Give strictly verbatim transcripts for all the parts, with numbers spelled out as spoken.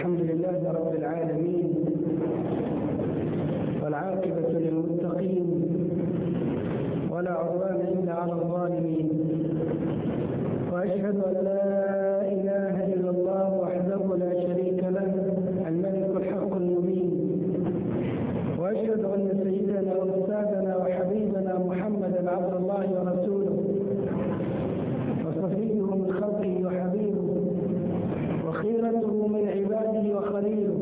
الحمد لله رب العالمين، والعاقبة للمتقين، ولا عدوان إلا على الظالمين. وأشهد أن لا إله إلا الله وحده لا شريك له، الملك الحق المبين. وأشهد أن سيدنا وأستاذنا وحبيبنا محمدا عبد الله ورسوله، وصفيه من خلقه وحبيبه، وخيرته من عباده وخليله،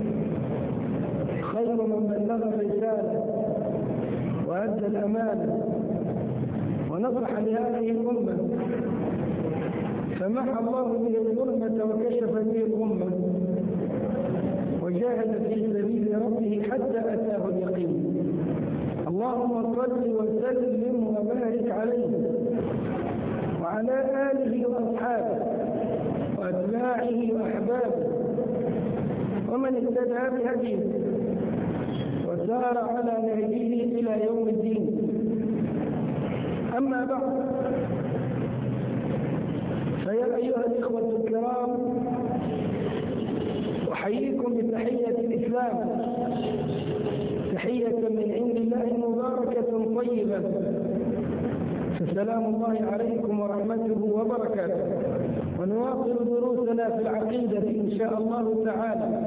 خير من بلغ الرسالة وأدى الأمانة ونصح لهذه الأمة، فمحى الله به الظلمة وكشف به الأمة، وجاهد في سبيل ربه حتى أتاه اليقين. اللهم صل وسلم وبارك عليه وعلى آله وأصحابه وأتباعه وأحبابه ومن اهتدى بهديه وسار على نهجه إلى يوم الدين. أما بعد، فيا أيها الإخوة الكرام، أحييكم بتحية الإسلام، تحية من عند الله مباركة طيبة، فسلام الله عليكم ورحمته وبركاته. ونواصل دروسنا في العقيدة إن شاء الله تعالى،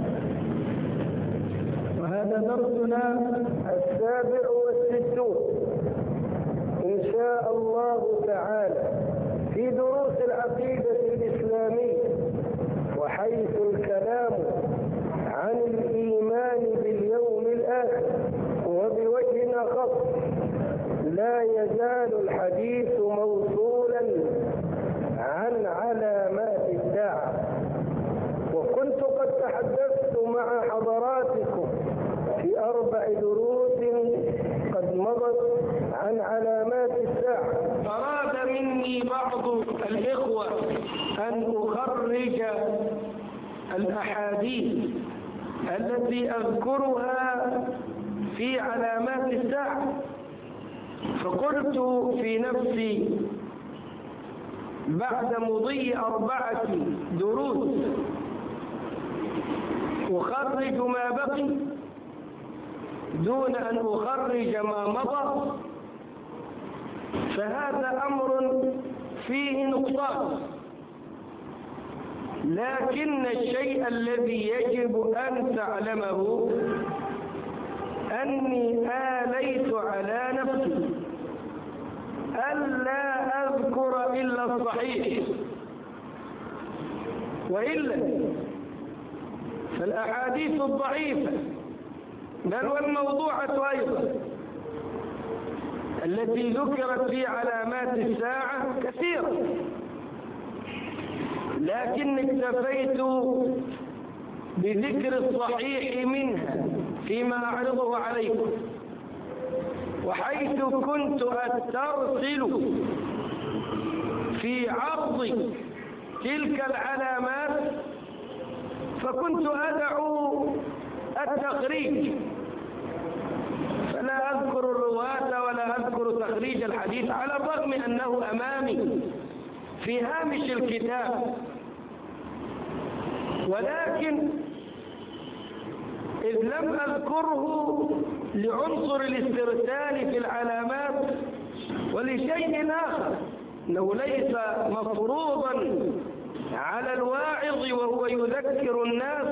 وهذا درسنا السابع والستون إن شاء الله تعالى في دروس العقيدة الإسلامية، وحيث الكلام عن الإيمان باليوم الآخر. وبوجه خاص لا يزال الحديث موصولا عن علامات الساعة، وكنت قد تحدثت مع حضراتكم في أربع دروس قد مضت عن علامات الساعة. أراد مني بعض الإخوة أن أخرج الأحاديث التي أذكرها في علامات الساعة، فقلت في نفسي بعد مضي أربعة دروس أخرج ما بقي دون أن أخرج ما مضى، فهذا أمر فيه نقصان. لكن الشيء الذي يجب أن تعلمه أني آليت على نفسي ألا أذكر إلا الصحيح، وإلا فالأحاديث الضعيفة بل والموضوعة أيضا التي ذكرت في علامات الساعة كثيرة، لكن اكتفيت بذكر الصحيح منها فيما أعرضه عليكم. وحيث كنت أسترسل في عرض تلك العلامات، فكنت أدعو التخريج، فلا أذكر الرواة ولا أذكر تخريج الحديث، على الرغم أنه أمامي في هامش الكتاب، ولكن إذ لم أذكره لعنصر الاسترسال في العلامات ولشيء آخر، أنه ليس مفروضا على الواعظ وهو يذكر الناس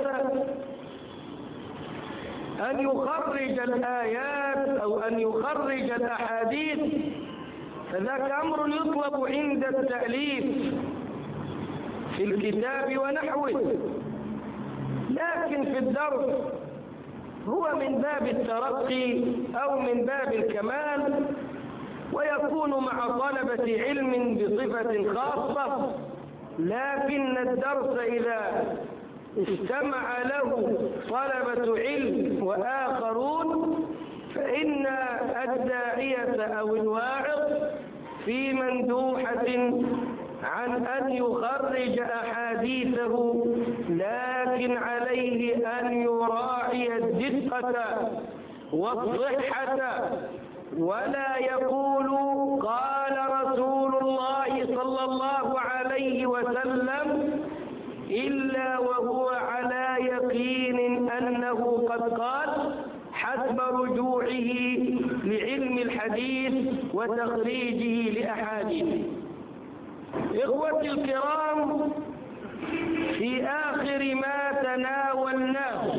أن يخرج الآيات أو أن يخرج الأحاديث، فذاك أمر يطلب عند التأليف في الكتاب ونحوه. لكن في الدرس هو من باب الترقي أو من باب الكمال، ويكون مع طلبة علم بصفة خاصة. لكن الدرس إذا استمع له طلبة علم وآخرون، فإن الداعية أو الواعظ في مندوحة عن أن يخرج أحاديثه، لكن عليه أن يراعي الدقة والصحة، ولا يقول قال رسول الله صلى الله عليه وسلم إلا وهو على يقين أنه قد قال حسب رجوعه لعلم الحديث وتخريجه لأحاديثه. إخوتي الكرام، في آخر ما تناولناه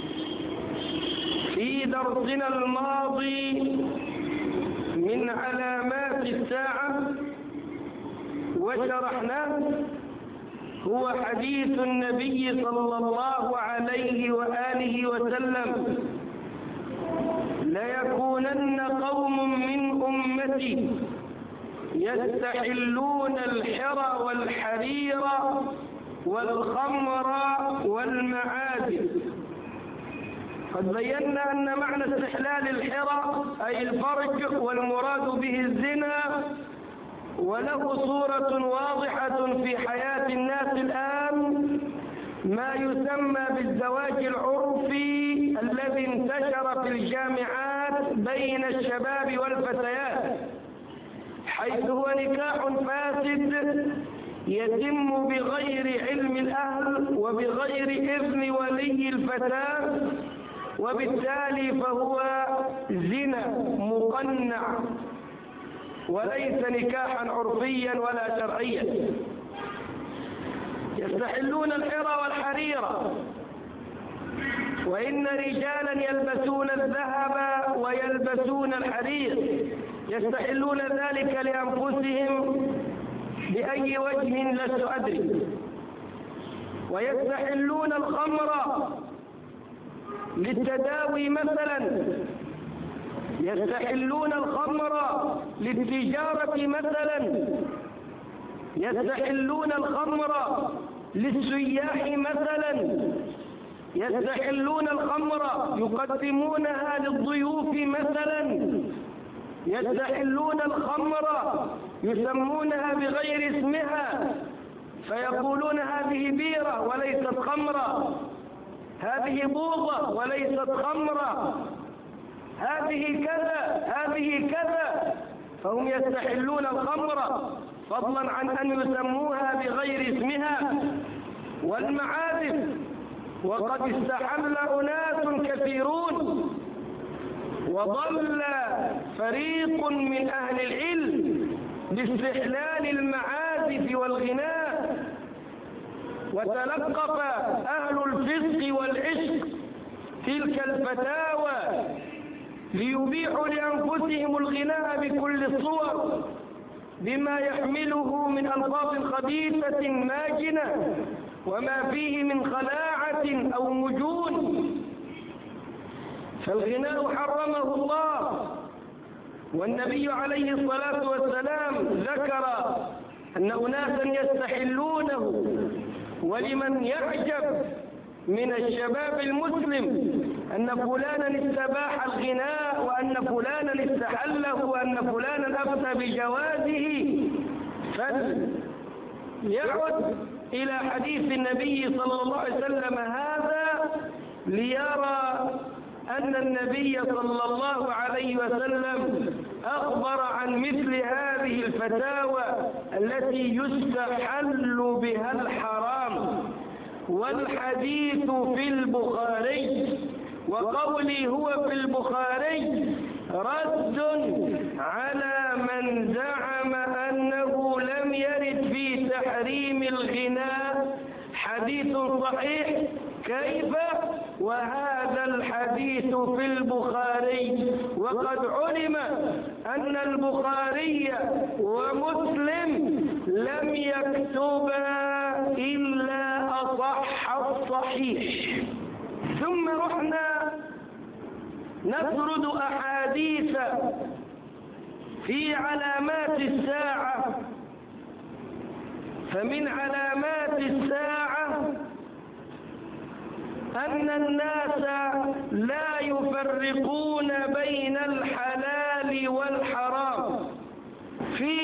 في درسنا الماضي من علامات الساعة وشرحناه هو حديث النبي صلى الله عليه وآله وسلم: ليكونن قوم من أمتي يستحلون الحر والحرير والخمر والمعازف. قد بينا أن معنى استحلال الحر أي الفرج، والمراد به الزنا، وله صورة واضحة في حياة الناس الآن، ما يسمى بالزواج العرفي الذي انتشر في الجامعات بين الشباب والفتيات، حيث هو نكاح فاسد يتم بغير علم الأهل وبغير إذن ولي الفتاة، وبالتالي فهو زنا مقنع وليس نكاحا عرفيا ولا شرعيا. يستحلون الحر والحرير، وإن رجالا يلبسون الذهب ويلبسون الحرير، يستحلون ذلك لأنفسهم بأي وجه لست أدري. ويستحلون الخمر للتداوي مثلا، يستحلون الخمر للتجارة مثلا، يستحلون الخمر للسياح مثلا، يستحلون الخمر يقدمونها للضيوف مثلا، يستحلون الخمر يسمونها بغير اسمها فيقولون هذه بيرة وليست خمرة، هذه بوظة وليست خمرة، هذه كذا هذه كذا، فهم يستحلون الخمر فضلا عن أن يسموها بغير اسمها. والمعازف، وقد استحل أناس كثيرون وضل فريق من أهل العلم باستحلال المعازف والغناء، وتلقف أهل الفسق والعشق تلك الفتاوى ليبيحوا لأنفسهم الغناء بكل الصور بما يحمله من ألفاظ خبيثة ماجنة وما فيه من خلاعة أو مجون. فالغناء حرمه الله، والنبي عليه الصلاة والسلام ذكر أن أناسا يستحلونه. ولمن يعجب من الشباب المسلم أن فلانا استباح الغناء وأن فلانا استحله وأن فلانا أفتى بجوازه، فليعد إلى حديث النبي صلى الله عليه وسلم هذا ليرى أن النبي صلى الله عليه وسلم أخبر عن مثل هذه الفتاوى التي يستحل بها الحرام. والحديث في البخاري، وقولي هو في البخاري رد على من زعم أنه لم يرد في تحريم الغناء حديث صحيح. كيف وهذا الحديث في البخاري، وقد علم أن البخاري ومسلم لم يكتبا إلا أصح الصحيح. ثم رحنا نسرد أحاديث في علامات الساعة. فمن علامات الساعة أن الناس لا يفرقون بين الحلال والحرام في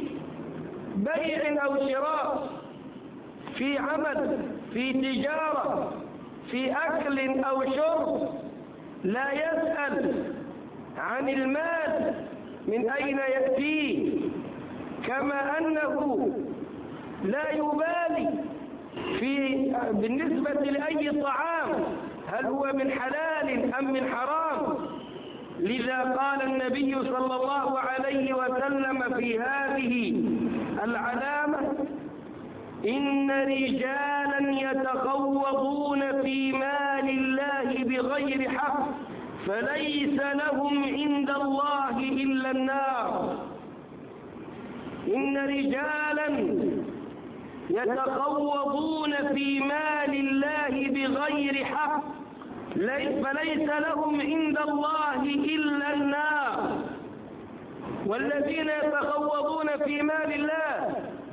بيع أو شراء، في عمل، في تجارة، في أكل أو شرب. لا يسأل عن المال من أين يأتيه، كما أنه لا يبالي في بالنسبة لأي طعام، هل هو من حلال أم من حرام؟ لذا قال النبي صلى الله عليه وسلم في هذه العلامة: إن رجالا يتخوضون في مال الله بغير حق فليس لهم عند الله إلا النار. إن رجالا يتخوضون في مال الله بغير حق فليس لهم عند الله إلا النار. والذين يتخوضون في مال الله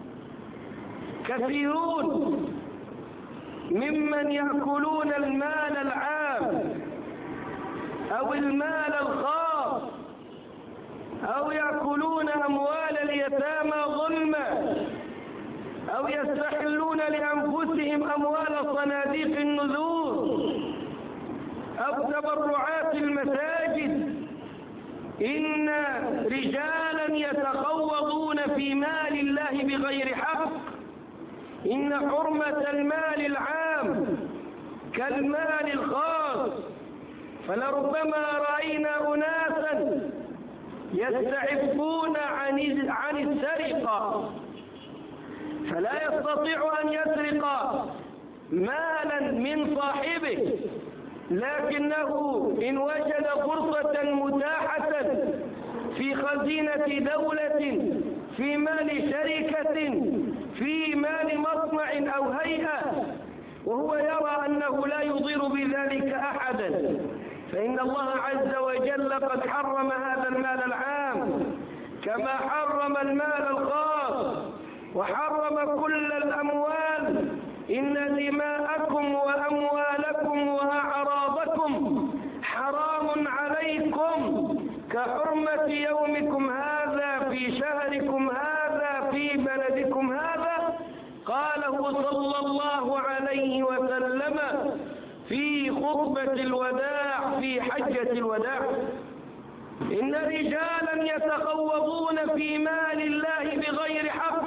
كثيرون ممن يأكلون المال العام أو المال الخاص أو يأكلون أموال اليتامى ظلما أو يستحلون لأنفسهم أموال صناديق النذور أو تبرعات المساجد. إن رجالا يتخوضون في مال الله بغير حق. إن حرمة المال العام كالمال الخاص، فلربما رأينا أناسا يستعفون عن عن السرقة، فلا يستطيع أن يسرق مالا من صاحبه، لكنه إن وجد فرصة متاحة في خزينة دولة، في مال شركة، في مال مصنع أو هيئة، وهو يرى أنه لا يضر بذلك أحدا، فإن الله عز وجل قد حرم هذا المال العام كما حرم المال الخاص وحرم كل الأموال. إن دماءكم وأموالكم وأعراضكم حرام عليكم كحرمة يومكم هذا في شهركم هذا في بلدكم هذا. قاله صلى الله عليه وسلم في خطبة الوداع في حجة الوداع: إن رجالا يتخوضون في مال الله بغير حق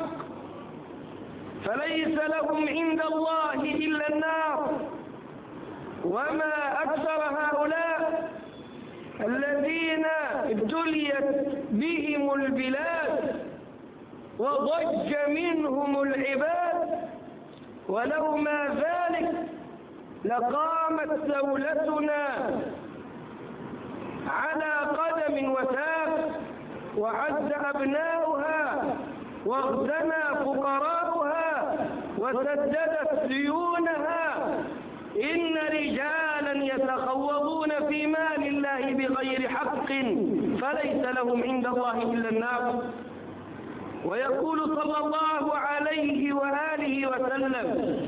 فليس لهم عند الله إلا النار. وما أكثر هؤلاء الذين ابتليت بهم البلاد وضج منهم العباد، ولو ما ذلك لقامت دولتنا على قدم وساق وعز أبناؤها واغتنى فقراؤها وسددت ديونها. إن رجالا يتخوضون في مال الله بغير حق فليس لهم عند الله إلا النار. ويقول صلى الله عليه وآله وسلم: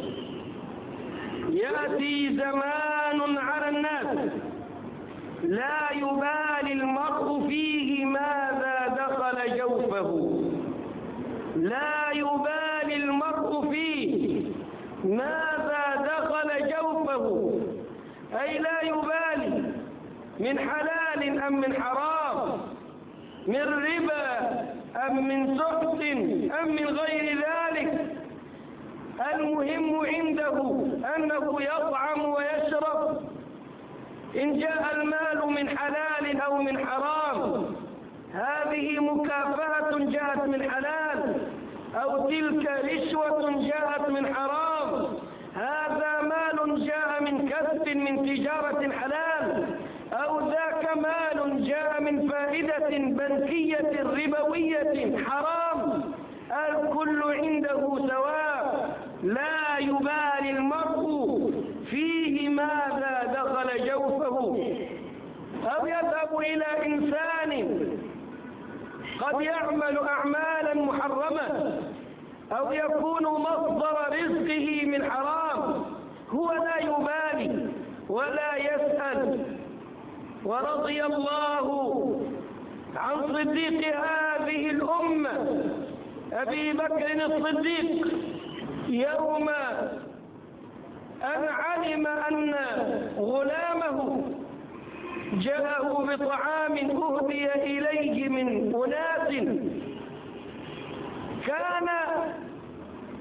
يأتي زمان على الناس لا يبالي المرء فيه ماذا دخل جوفه. لا يبالي المرء فيه ماذا دخل جوفه، أي لا يبالي من حلال أم من حرام، من ربا أم من سحت أم من غير ذلك. المهم عنده أنه يطعم ويشرب. إن جاء المال من حلال أو من حرام هذه مكافأة جاءت من حلال، أو تلك رشوة جاءت من حرام. هذا مال جاء من كسب من تجارة حلال، أو ذاك مال جاء من فائدة بنكية ربوية حرام. الكل عنده سواء، لا يبالي المرء فيه ماذا دخل جوفه. أو يذهب إلى إنسان قد يعمل أعمالا محرمة أو يكون مصدر رزقه من حرام، هو لا يبالي ولا يسأل. ورضي الله عن صديق هذه الأمة أبي بكر الصديق يوم أن علم أن غلامه جاءه بطعام أهدي إليه من أناس كان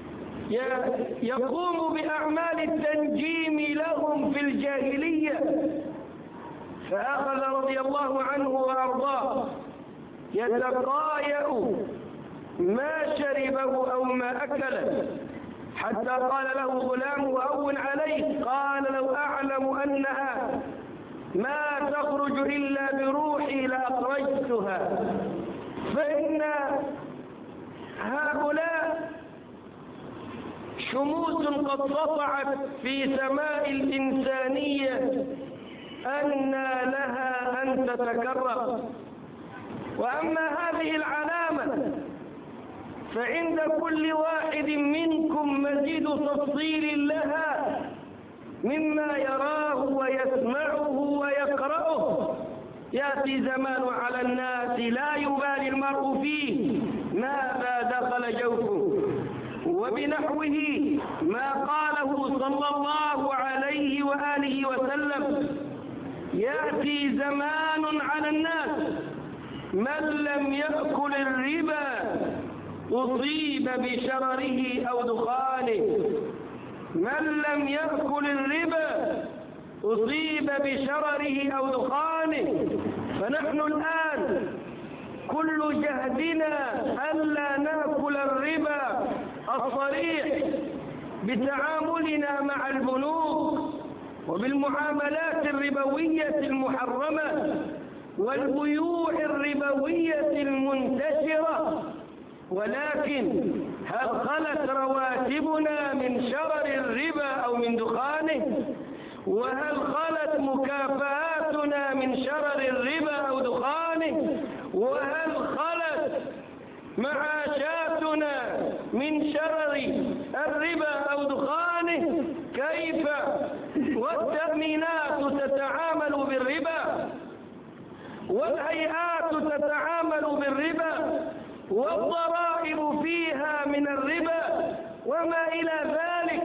يقوم بأعمال التنجيم لهم في الجاهلية، فأخذ رضي الله عنه وأرضاه يتقايأ ما شربه أو ما أكله، حتى قال له غلامه هون عليه، قال لو أعلم أنها ما تخرج إلا بروحي لأخرجتها، فإن هؤلاء شموس قد سطعت في سماء الإنسانية أن لها أن تتكرر. وأما هذه العلامة فعند كل واحد منكم مزيد تفصيل لها مما يراه ويسمعه ويقرأه. يأتي زمان على الناس لا يبالي المرء فيه ماذا دخل جوفه، وبنحوه ما قاله صلى الله عليه وآله وسلم: يأتي زمان على الناس من لم يأكل الربا أصيب بشرره أو دخانه، من لم يأكل الربا أصيب بشرره أو دخانه. فنحن الآن كل جهدنا ألا نأكل الربا الصريح بتعاملنا مع البنوك وبالمعاملات الربوية المحرمة والبيوع الربوية المنتشرة. ولكن هل خلت رواتبنا من شرر الربا أو من دخانه؟ وهل خلت مكافآتنا من شرر الربا أو دخانه؟ وهل خلت معاشاتنا من شرر الربا أو دخانه؟ كيف والتأمينات تتعامل بالربا، والهيئات تتعامل بالربا، والضرائب فيها من الربا وما إلى ذلك.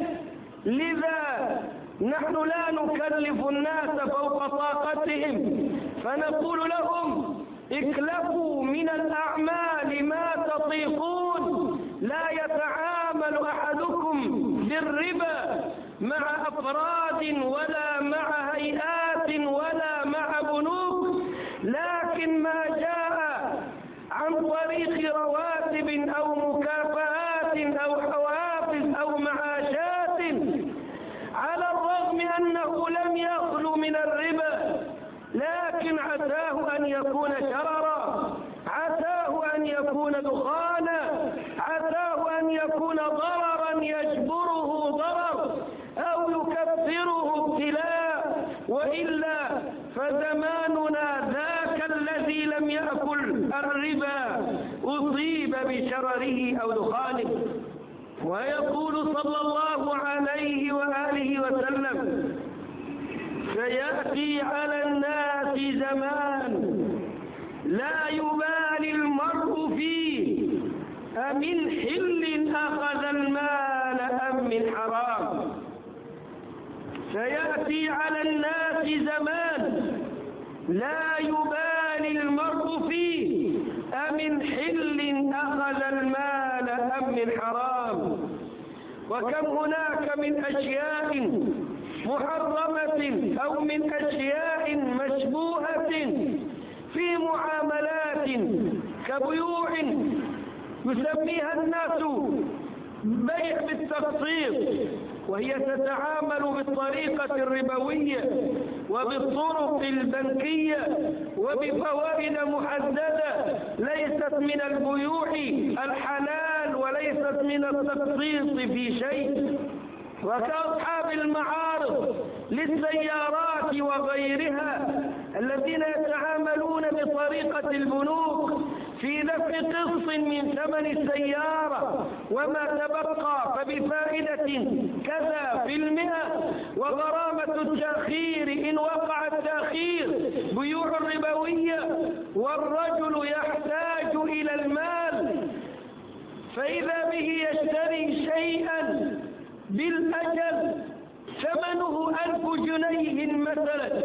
لذا نحن لا نكلف الناس فوق طاقتهم، فنقول لهم: اكلفوا من الأعمال ما تطيقون. لا يتعامل أحدكم بالربا مع أفراد ولا مع هيئات ولا مع بنوك، لكن ما جاء عن طريق رواتب أو مكافآت أو حوافز أو معاشات، على الرغم أنه لم يخلو من الربا، لكن عساه أن يكون شررا، عساه أن يكون دخانا، عساه أن يكون ضررا يجبره ضرر أو يكفره ابتلاء. وإلا فزماننا ذاك الذي لم يأكل الربا أصيب بشرره أو دخانه. ويقول صلى الله عليه وآله وسلم: سيأتي على الناس زمان لا يبالي المرء فيه أمن حل أخذ المال أم من حرام. سيأتي على الناس زمان لا يبالي المرء فيه أمن حل أخذ المال أم من حرام. وكم هناك من أشياء محرمة أو من أشياء مشبوهة في معاملات كبيوع يسميها الناس بيع بالتقسيط، وهي تتعامل بالطريقة الربوية وبالطرق البنكية وبفوائد محددة ليست من البيوع الحلال وليست من التقسيط في شيء. وكأصحاب المعارض للسيارات وغيرها الذين يتعاملون بطريقة البنوك في دفع قسط من ثمن السيارة وما تبقى فبفائدة كذا في المئة، وغرامة التأخير إن وقع التأخير، بيوع ربوية، والرجل يحتاج إلى المال فإذا به يشتري شيئا بالأجل ثمنه ألف جنيه مثلا،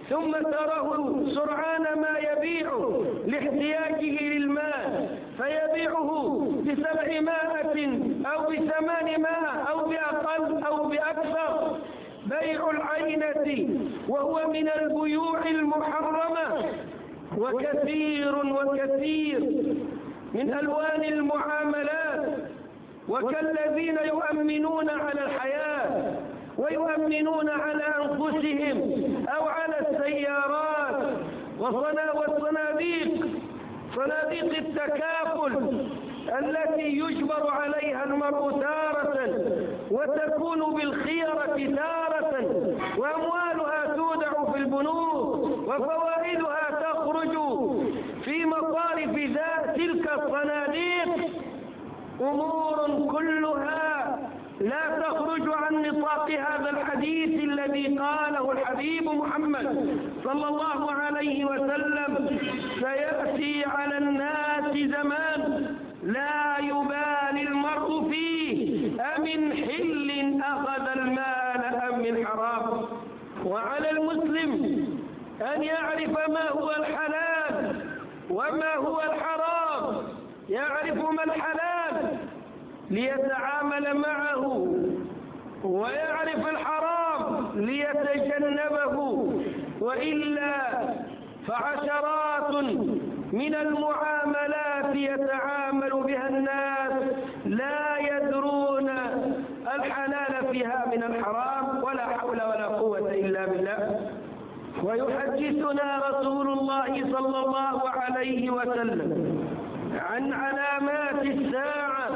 ثم تراه سرعان ما يبيعه لاحتياجه للمال، فيبيعه بسبعمائة أو بثمانمائة أو بأقل أو بأكثر. بيع العينة وهو من البيوع المحرمة. وكثير وكثير من ألوان المعاملات، وكالذين يؤمنون على الحياة ويؤمنون على أنفسهم أو على السيارات والصناديق، صناديق التكافل التي يجبر عليها المرء تارة وتكون بالخيرة تارة، وأموالها تودع في البنوك وفوائدها تخرج في مصارف تلك الصناديق. أمور كلها لا تخرج عن نطاق هذا الحديث الذي قاله الحبيب محمد صلى الله عليه وسلم: سيأتي على الناس زمان لا يبالي المرء فيه أمن حل أخذ المال أم من حرام. وعلى المسلم أن يعرف ما هو الحلال وما هو الحرام، يعرف ما الحلال ليتعامل معه، ويعرف الحرام ليتجنبه، وإلا فعشرات من المعاملات يتعامل بها الناس لا يدرون الحلال فيها من الحرام، ولا حول ولا قوة إلا بالله. ويحدثنا رسول الله صلى الله عليه وسلم عن علامات الساعة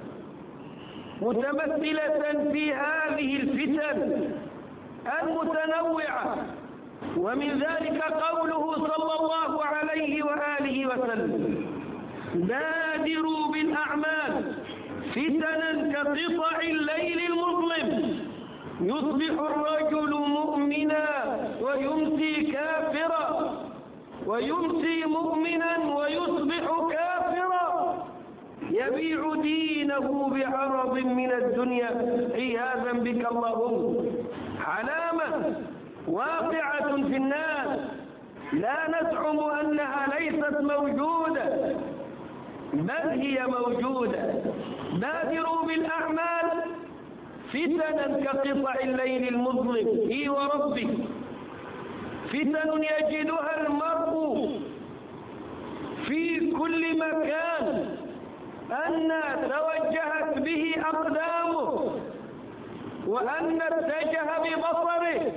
متمثلة في هذه الفتن المتنوعة، ومن ذلك قوله صلى الله عليه وآله وسلم: بادروا بالأعمال فتنا كقطع الليل المظلم، يصبح الرجل مؤمنا ويمسي كافرا، ويمسي مؤمنا ويصبح كافرا، يبيع دينه بعرض من الدنيا. عياذا بك اللهم. علامة واقعة في الناس لا نزعم أنها ليست موجودة، بل هي موجودة. بادروا بالأعمال فتنا كقطع الليل المظلم. إي وربي، فتن يجدها المرء في كل مكان، أن توجهت به أقدامه وأن اتجه ببصره.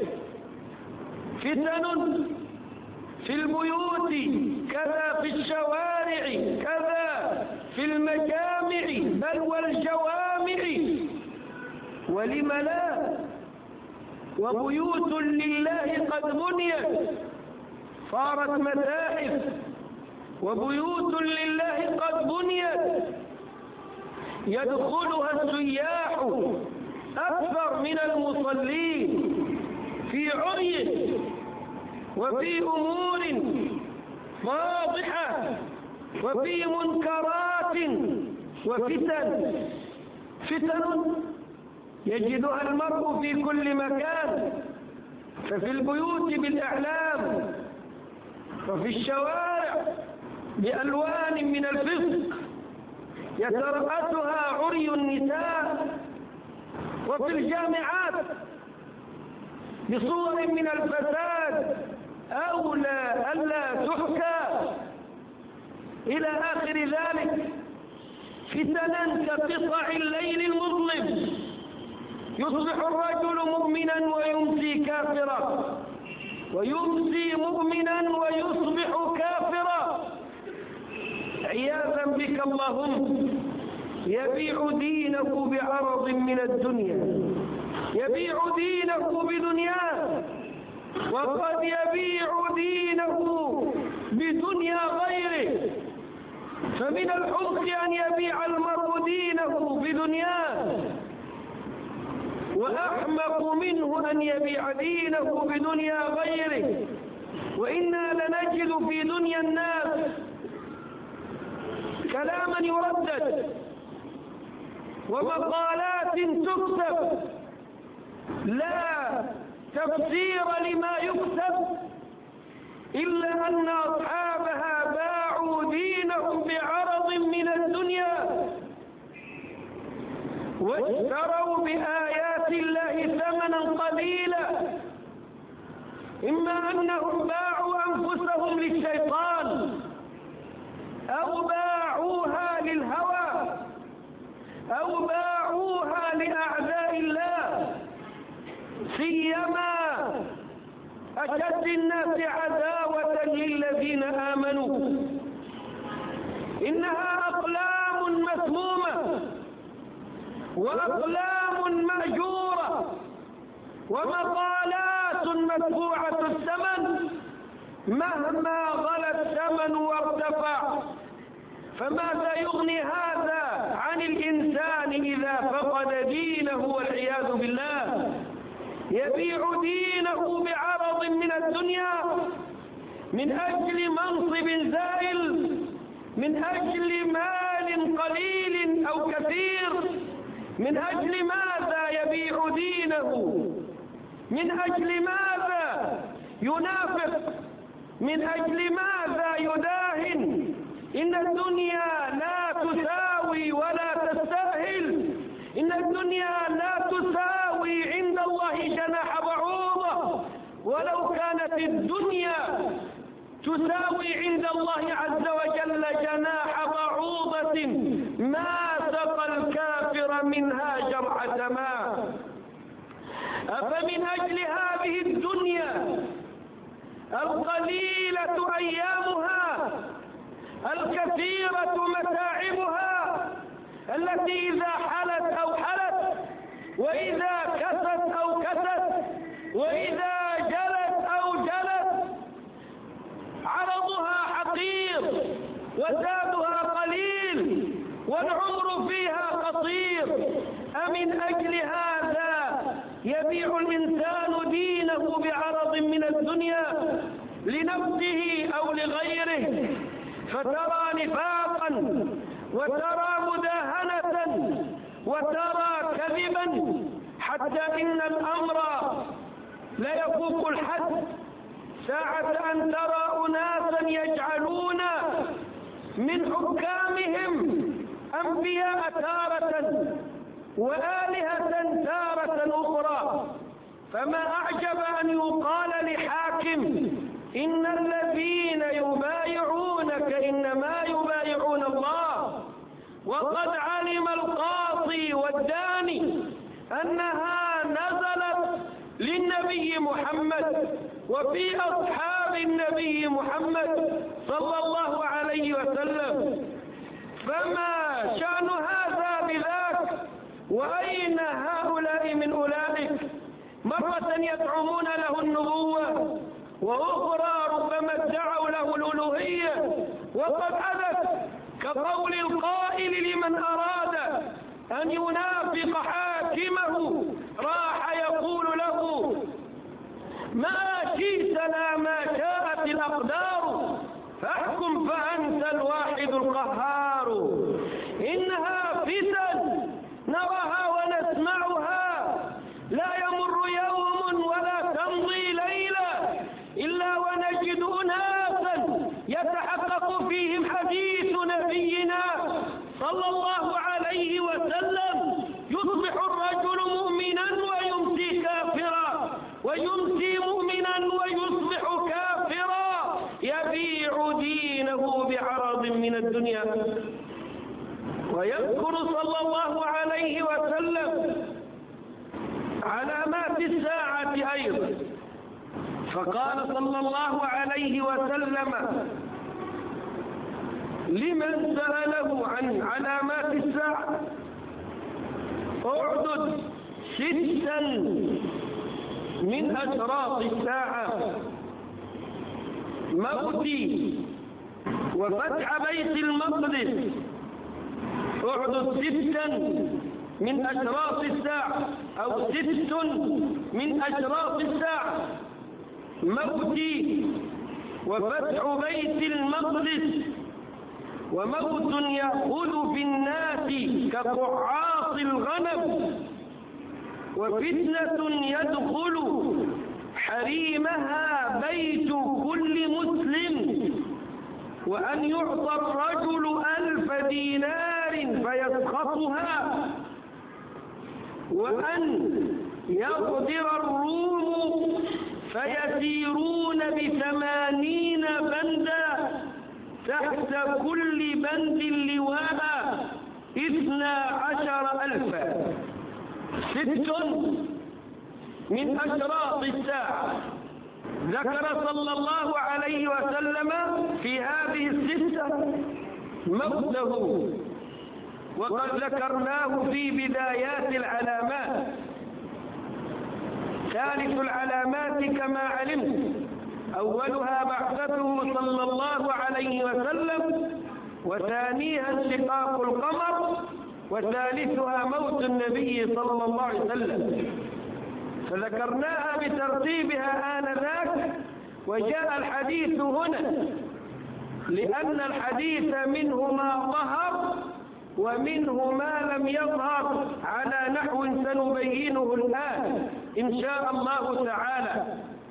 فتن في البيوت كذا، في الشوارع كذا، في المجامع بل والجوامع، ولم لا. وبيوت لله قد بنيت صارت متاحف، وبيوت لله قد بنيت يدخلها السياح أكثر من المصلين في عري وفي أمور واضحة وفي منكرات وفتن. فتن يجدها المرء في كل مكان، ففي البيوت بالأعلام، وفي الشوارع بألوان من الفسق يترأسها عري النساء، وفي الجامعات بصور من الفساد أولى ألا تحكى، إلى آخر ذلك. فتنا كقطع الليل المظلم، يصبح الرجل مؤمنا ويمسي كافرا، ويمسي مؤمنا ويصبح كافرا، عياذا بك اللهم. يبيع دينه بعرض من الدنيا، يبيع دينه بدنياه، وقد يبيع دينه بدنيا غيره. فمن الحمق أن يبيع المرء دينه بدنياه، وأحمق منه أن يبيع دينه بدنيا غيره. وإنا لنجد في دنيا الناس كلاما يردد ومقالات تكتب لا تفسير لما يكتب إلا أن أصحابها باعوا دينهم بعرض من الدنيا واشتروا بآيات الله ثمنا قليلا، إما أنهم باعوا أنفسهم للشيطان أو باعوها للهوى أو باعوها لأعداء الله، سيما أشد الناس عداوة للذين آمنوا. إنها أقلام مسمومة وأقلام مأجورة ومقالات مدفوعة الثمن، مهما غلى الثمن وارتفع. فماذا يغني هذا عن الإنسان إذا فقد دينه والعياذ بالله؟ يبيع دينه بعرض من الدنيا من أجل منصب زائل، من أجل مال قليل أو كثير. من أجل ماذا يبيع دينه؟ من أجل ماذا ينافق؟ من أجل ماذا يداهن؟ إن الدنيا لا تساوي ولا تستاهل. إن الدنيا لا تساوي عند الله جناح بعوضة، ولو كانت الدنيا تساوي عند الله عز وجل جناح بعوضة ما سقى الكافر منها جرعة ماء. أفمن أجل هذه الدنيا القليلة أيامها الكثيرة متاعبها، التي إذا حلت أو حلت، وإذا كست أو كست، وإذا جلت أو جلت، عرضها حقير وزادها قليل والعمر فيها قصير. أمن أجل هذا يبيع الإنسان دينه بعرض من الدنيا لنفسه أو لغيره، فترى نفاقا وترى مداهنة وترى كذبا، حتى إن الأمر لا يفوق الحد. ساعة أن ترى أناسا يجعلون من حكامهم أنبياء تارة وآلهة تارة أخرى. فما أعجب أن يقال لحاكم إن الذين يبايعونك إنما يبايعون الله، وقد علم القاضي والداني أنها نزلت للنبي محمد وفي أصحاب النبي محمد صلى الله عليه وسلم. فما شأن هذا بذاك؟ وأين هؤلاء من أولئك؟ مرة يزعمون له النبوة، وأخرى ربما ادعوا له الألوهية وقد أذت، كقول القائل لمن أراد أن ينافق حاكمه راح يقول له ما شئت لا ما شاءت الأقدار، فاحكم فأنت الواحد القهار. إنها فتن نراها ونسمعها، لا يمر يوم ولا تمضي ليلة إلا ونجد أناسا يتحقق فيهم حديث نبينا صلى الله عليه وسلم، يصبح الرجل مؤمنا ويمسي كافرا، ويمسي مؤمنا ويصبح كافرا، يبيع دينه بعرض من الدنيا. ويذكر صلى الله عليه وسلم علامات الساعة أيضا، فقال صلى الله عليه وسلم لمن سأله عن علامات الساعة اعدد ستا من أشراط الساعة: موتي وفتح بيت المقدس. اعدد ستا من أشراط الساعة أو ست من أشراط الساعة: موتي وفتح بيت المقدس وموت يأخذ في الناس كقعاص الغنم، وفتنة يدخل حريمها بيت كل مسلم وأن يعطى الرجل ألف دينار فيسخطها، وأن يغدر الروم فيسيرون بثمانين بندا تحت كل بند لواء اثنا عشر ألفا. ست من أشراط الساعة ذكر صلى الله عليه وسلم في هذه الستة موته، وقد ذكرناه في بدايات العلامات. ثالث العلامات كما علمت أولها بعثته صلى الله عليه وسلم، وثانيها انشقاق القمر، وثالثها موت النبي صلى الله عليه وسلم، فذكرناها بترتيبها آنذاك. وجاء الحديث هنا لأن الحديث منه ما ظهر ومنه ما لم يظهر على نحو سنبينه الآن إن شاء الله تعالى.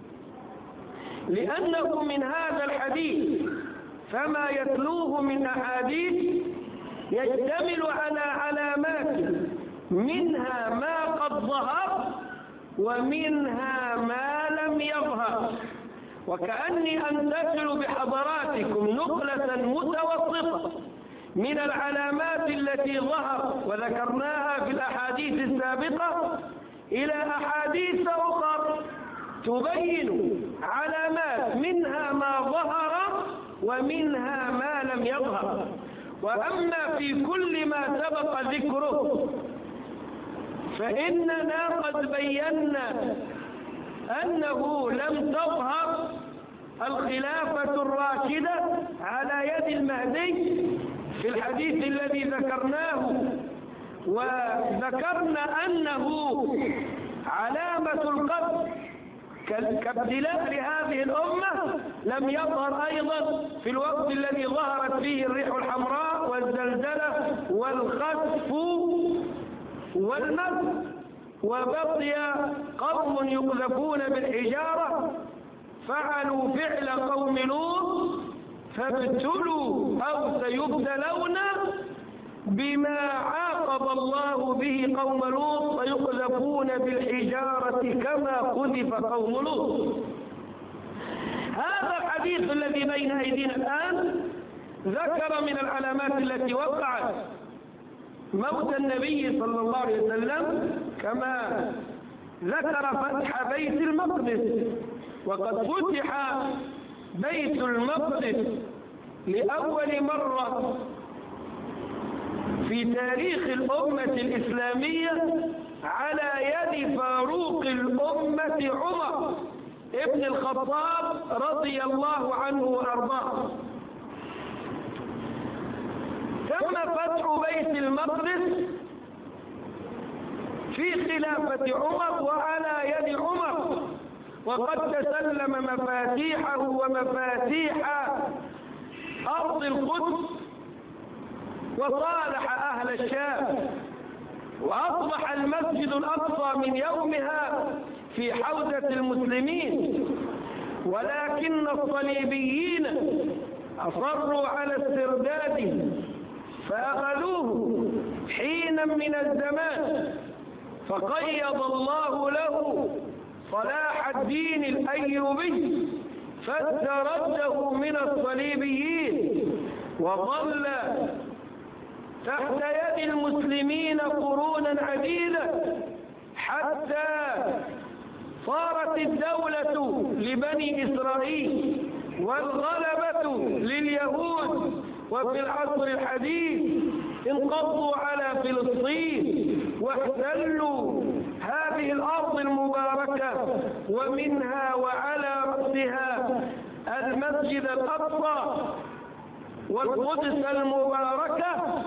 لأنه من هذا الحديث فما يتلوه من أحاديث يشتمل على علامات منها ما قد ظهر ومنها ما لم يظهر، وكأني أنتقل بحضراتكم نقلة متوسطة من العلامات التي ظهر وذكرناها في الأحاديث السابقة إلى أحاديث أخرى تبين علامات منها ما ظهر ومنها ما لم يظهر. وأما في كل ما سبق ذكره فإننا قد بينا أنه لم تظهر الخلافة الراشدة على يد المهدي في الحديث الذي ذكرناه، وذكرنا أنه علامة القدر كابتلاء لهذه الأمة لم يظهر أيضا في الوقت الذي ظهرت فيه الريح الحمراء والزلزلة والخسف والمد، وبقي قوم يقذفون بالحجارة فعلوا فعل قوم لوط فابتلوا أو سيبتلون بما عاقب الله به قوم لوط فيقذفون بالحجارة كما قذف قوم لوط. هذا الحديث الذي بين أيدينا الآن ذكر من العلامات التي وقعت موت النبي صلى الله عليه وسلم كما ذكر فتح بيت المقدس، وقد فتح بيت المقدس لأول مرة في تاريخ الأمة الإسلامية على يد فاروق الأمة عمر ابن الخطاب رضي الله عنه وأرضاه. تم فتح بيت المقدس في خلافة عمر وعلى يد عمر، وقد تسلم مفاتيحه ومفاتيح أرض القدس وصالح أهل الشام، وأصبح المسجد الأقصى من يومها في حوزة المسلمين. ولكن الصليبيين أصروا على استرداده فأخذوه حينا من الزمان، فقيض الله له صلاح الدين الأيوبي فاسترده من الصليبيين، وظل تحت يد المسلمين قرونا عديدة حتى صارت الدولة لبني إسرائيل والغلبة لليهود. وفي العصر الحديث انقضوا على فلسطين واحتلوا هذه الأرض المباركة، ومنها وعلى رأسها المسجد الأقصى والقدس المباركة.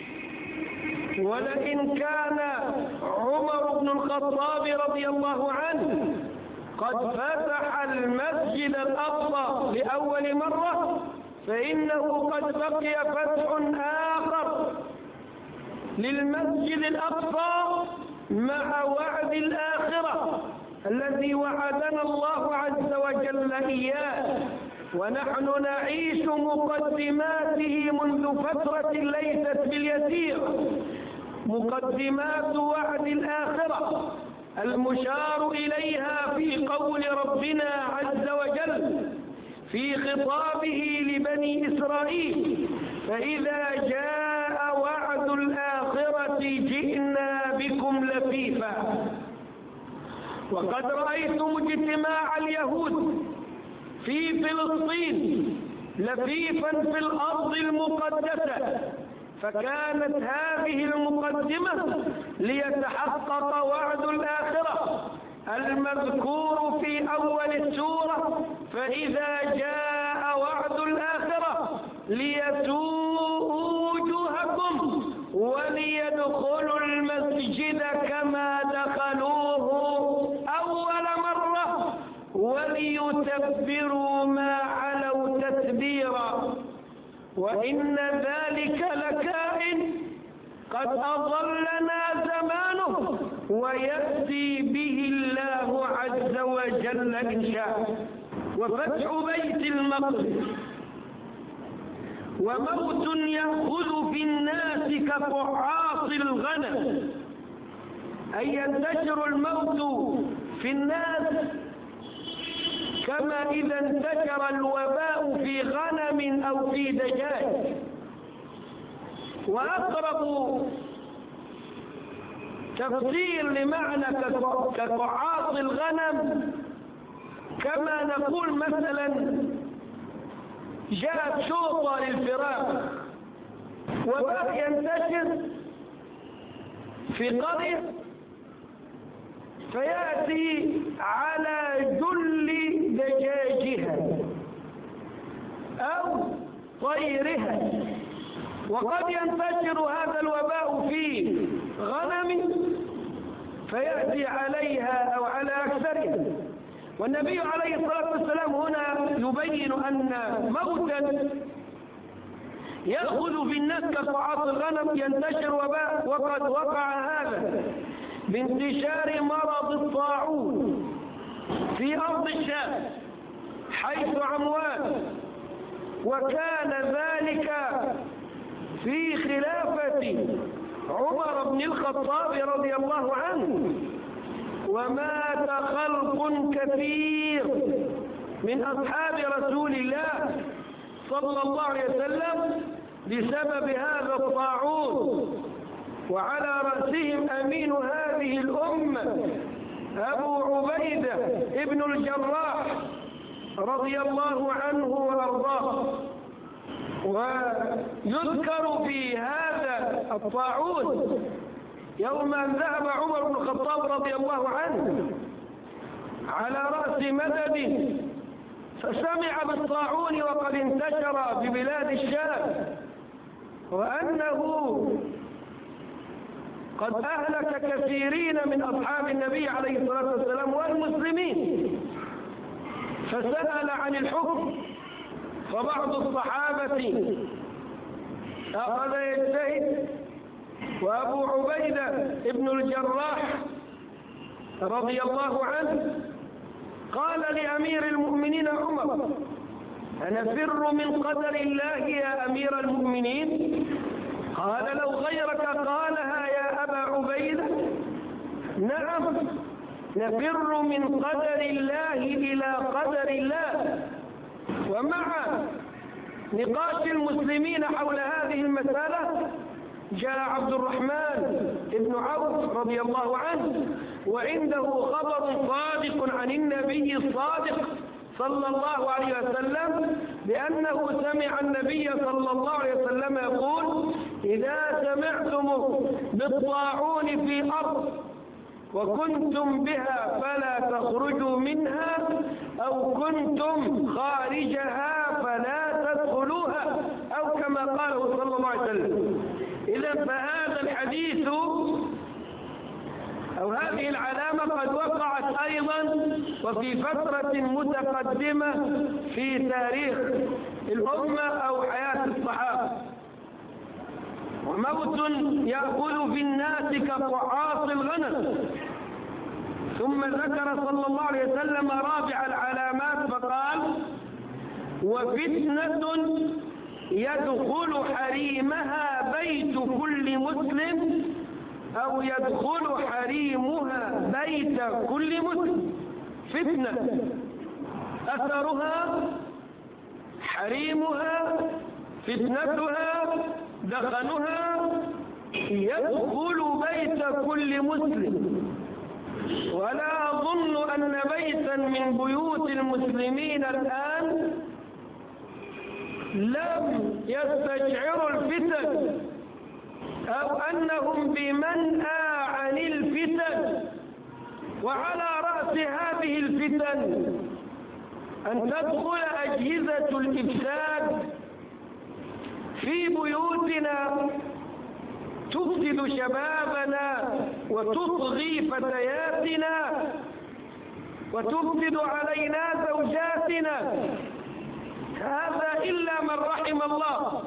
ولئن كان عمر بن الخطاب رضي الله عنه قد فتح المسجد الأقصى لأول مرة، فإنه قد بقي فتح آخر للمسجد الأقصى مع وعد الآخرة الذي وعدنا الله عز وجل إياه، ونحن نعيش مقدماته منذ فترة ليست باليسير، مقدمات وعد الآخرة المشار إليها في قول ربنا عز وجل في خطابه لبني إسرائيل: فإذا جاء وعد الآخرة جئنا بكم لفيفا. وقد رأيتم اجتماع اليهود في فلسطين لفيفا في الأرض المقدسة، فكانت هذه المقدمة ليتحقق وعد الآخرة المذكور في أول السورة: فإذا جاء وعد الآخرة ليسوءوا وجوهكم وليدخلوا المسجد كما دخلوه أول مرة وليتبروا ما علوا تتبيرا. وإن ذلك لكائن قد أضلنا زمانه ويأتي به الله عز وجل إن شاء. وفتح بيت المقدس وموت يأخذ في الناس كقعاص الغنم، أي ينتشر الموت في الناس كما إذا انتشر الوباء في غنم أو في دجاج. وأقرب تفسير لمعنى كقعاص الغنم كما نقول مثلا جاءت شوطة للفراخ، وباء ينتشر في قرية فيأتي على جل دجاجها أو طيرها. وقد ينتشر هذا الوباء في غنم فيأتي عليها أو على أكثرها. والنبي عليه الصلاة والسلام هنا يبين أن موتا يأخذ في الناس كقعاص الغنم ينتشر وباء، وقد وقع هذا بانتشار مرض الطاعون في أرض الشام حيث عموان، وكان ذلك في خلافة عمر بن الخطاب رضي الله عنه. ومات خلق كثير من أصحاب رسول الله صلى الله عليه وسلم بسبب هذا الطاعون، وعلى رأسهم أمين هذه الأمة أبو عبيدة ابن الجراح رضي الله عنه وأرضاه. ويذكر في هذا الطاعون يوم أن ذهب عمر بن الخطاب رضي الله عنه على رأس مدده فسمع بالطاعون وقد انتشر في بلاد الشام، وأنه قد أهلك كثيرين من أصحاب النبي عليه الصلاة والسلام والمسلمين. فسأل عن الحكم، فبعض الصحابة أخذ يجتهد، وأبو عبيدة ابن الجراح رضي الله عنه قال لأمير المؤمنين عمر: أنفر من قدر الله يا أمير المؤمنين؟ قال: لو غيرك قالها يا أبا عبيدة. نعم، نفر من قدر الله إلى قدر الله. ومع نقاش المسلمين حول هذه المسألة جاء عبد الرحمن بن عوف رضي الله عنه وعنده خبر صادق عن النبي الصادق صلى الله عليه وسلم بأنه سمع النبي صلى الله عليه وسلم يقول: إذا سمعتم بالطاعون في أرض وكنتم بها فلا تخرجوا منها، أو كنتم خارجها فلا تدخلوها، أو كما قاله صلى الله عليه وسلم. إذا فهذا الحديث أو هذه العلامة قد وقعت أيضا وفي فترة متقدمة في تاريخ الأمة أو حياة الصحابة. وموت يأكل في الناس كقعاص الغنم. ثم ذكر صلى الله عليه وسلم رابع العلامات فقال: وفتنة يدخل حريمها بيت كل مسلم، أو يدخل حريمها بيت كل مسلم. فتنة أثرها حريمها، فتنتها دخلها يدخل بيت كل مسلم. ولا أظن أن بيتا من بيوت المسلمين الآن لم يستشعروا الفتن، أو أنهم بمنأى عن الفتن. وعلى رأس هذه الفتن أن تدخل أجهزة الإفساد في بيوتنا، تفسد شبابنا وتطغي فتياتنا وتفسد علينا زوجاتنا. هذا إلا من رحم الله.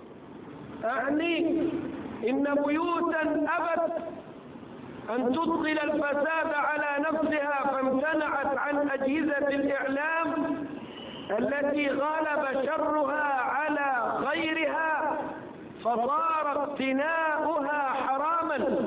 أعني إن بيوتا أبت أن تدخل الفساد على نفسها فامتنعت عن أجهزة الإعلام التي غلب شرها على غيرها، فصار اقتناؤها حراما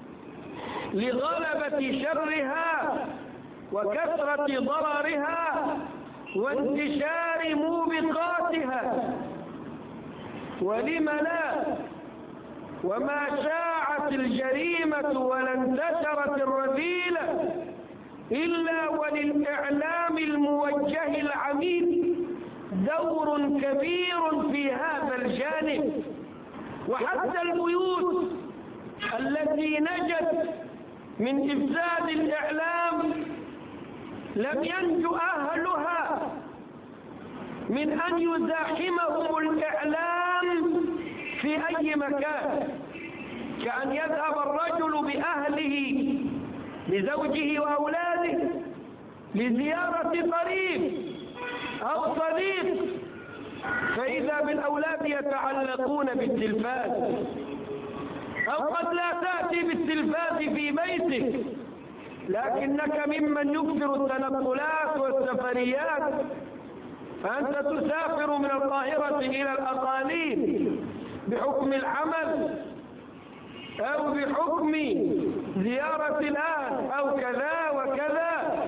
لغلبة شرها وكثرة ضررها وانتشار موبقاتها. ولم لا؟ وما شاعت الجريمة ولا انتشرت الرذيلة إلا وللإعلام الموجه العميد دور كبير في هذا الجانب. وحتى البيوت التي نجت من إفساد الإعلام لم ينجو أهلها من أن يزاحمهم الإعلام في أي مكان، كأن يذهب الرجل بأهله بزوجه وأولاده لزيارة قريب أو صديق، فإذا بالأولاد يتعلقون بالتلفاز، أو قد لا تأتي بالتلفاز في بيتك لكنك ممن يكثر التنقلات والسفريات، فأنت تسافر من القاهرة إلى الأقاليم بحكم العمل أو بحكم زيارة الأهل أو كذا وكذا،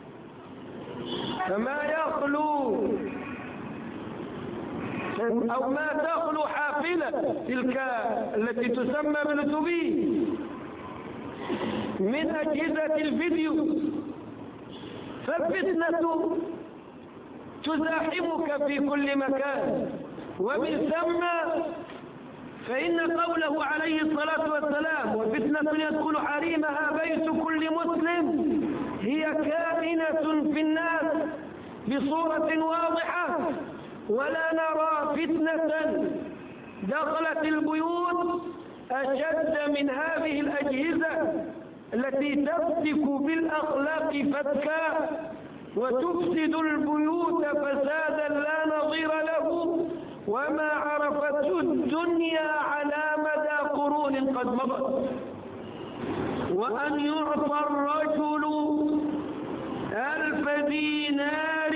فما يخلو أو ما تخلو حافلة تلك التي تسمى بالأتوبيس من أجهزة الفيديو. فالفتنة تزاحمك في كل مكان، ومن ثم فإن قوله عليه الصلاة والسلام وفتنة يدخل حريمها بيت كل مسلم هي كائنة في الناس بصورة واضحة، ولا نرى فتنة دخلت البيوت أشد من هذه الأجهزة التي تفتك بالأخلاق فتكا وتفسد البيوت فسادا لا نظير له، وما عرفته الدنيا على مدى قرون قد مضت. وأن يعطى الرجل ألف دينار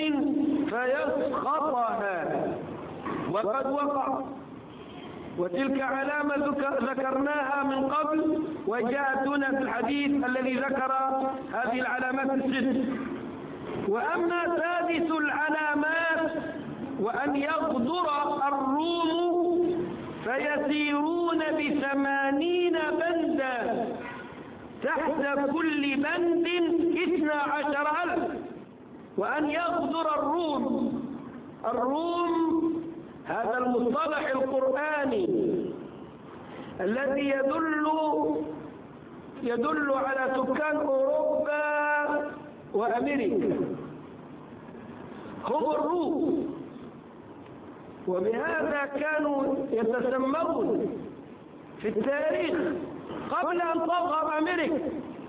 فيسخطها وقد وقع، وتلك علامة ذكرناها من قبل وجاءت هنا في الحديث الذي ذكر هذه العلامات الست. وأما ثالث العلامات وأن يغدر الروم فيسيرون بثمانين بندا تحت كل بند اثنا عشر ألف. وأن يغدر الروم، الروم هذا المصطلح القرآني الذي يدل يدل على سكان أوروبا وأمريكا، هم الروم، وبهذا كانوا يتسمون في التاريخ قبل أن تظهر أمريكا.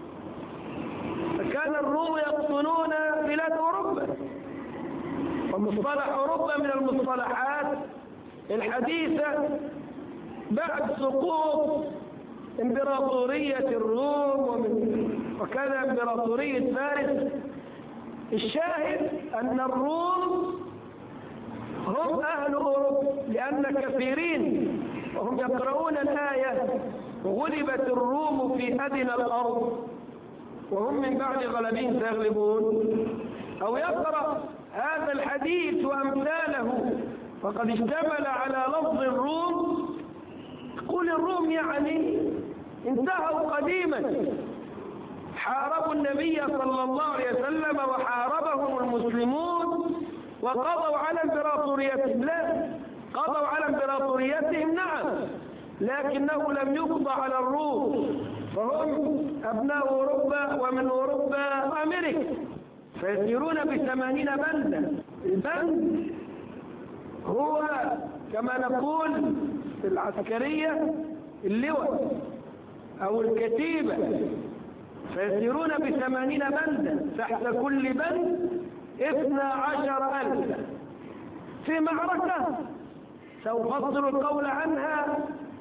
فكان الروم يقطنون بلاد أوروبا، ومصطلح أوروبا من المصطلحات الحديثة بعد سقوط إمبراطورية الروم وكذا إمبراطورية فارس. الشاهد أن الروم هم أهل أوروبا، لأن كثيرين وهم يقرؤون الآية غلبت الروم في أدنى الأرض وهم من بعد غلبهم سيغلبون، أو يقرأ هذا الحديث وأمثاله وقد اشتمل على لفظ الروم، قل الروم يعني انتهوا قديما، حاربوا النبي صلى الله عليه وسلم وحاربهم المسلمون وقضوا على امبراطوريتهم. لا، قضوا على امبراطوريتهم نعم، لكنه لم يقضى على الروم، فهم أبناء أوروبا ومن أوروبا أمريكا، فيسيرون بثمانين بندا. البند هو كما نقول في العسكرية اللواء أو الكتيبة، فيسيرون بثمانين بندا، تحت كل بند اثنا عشر ألفا في معركة سأفصل القول عنها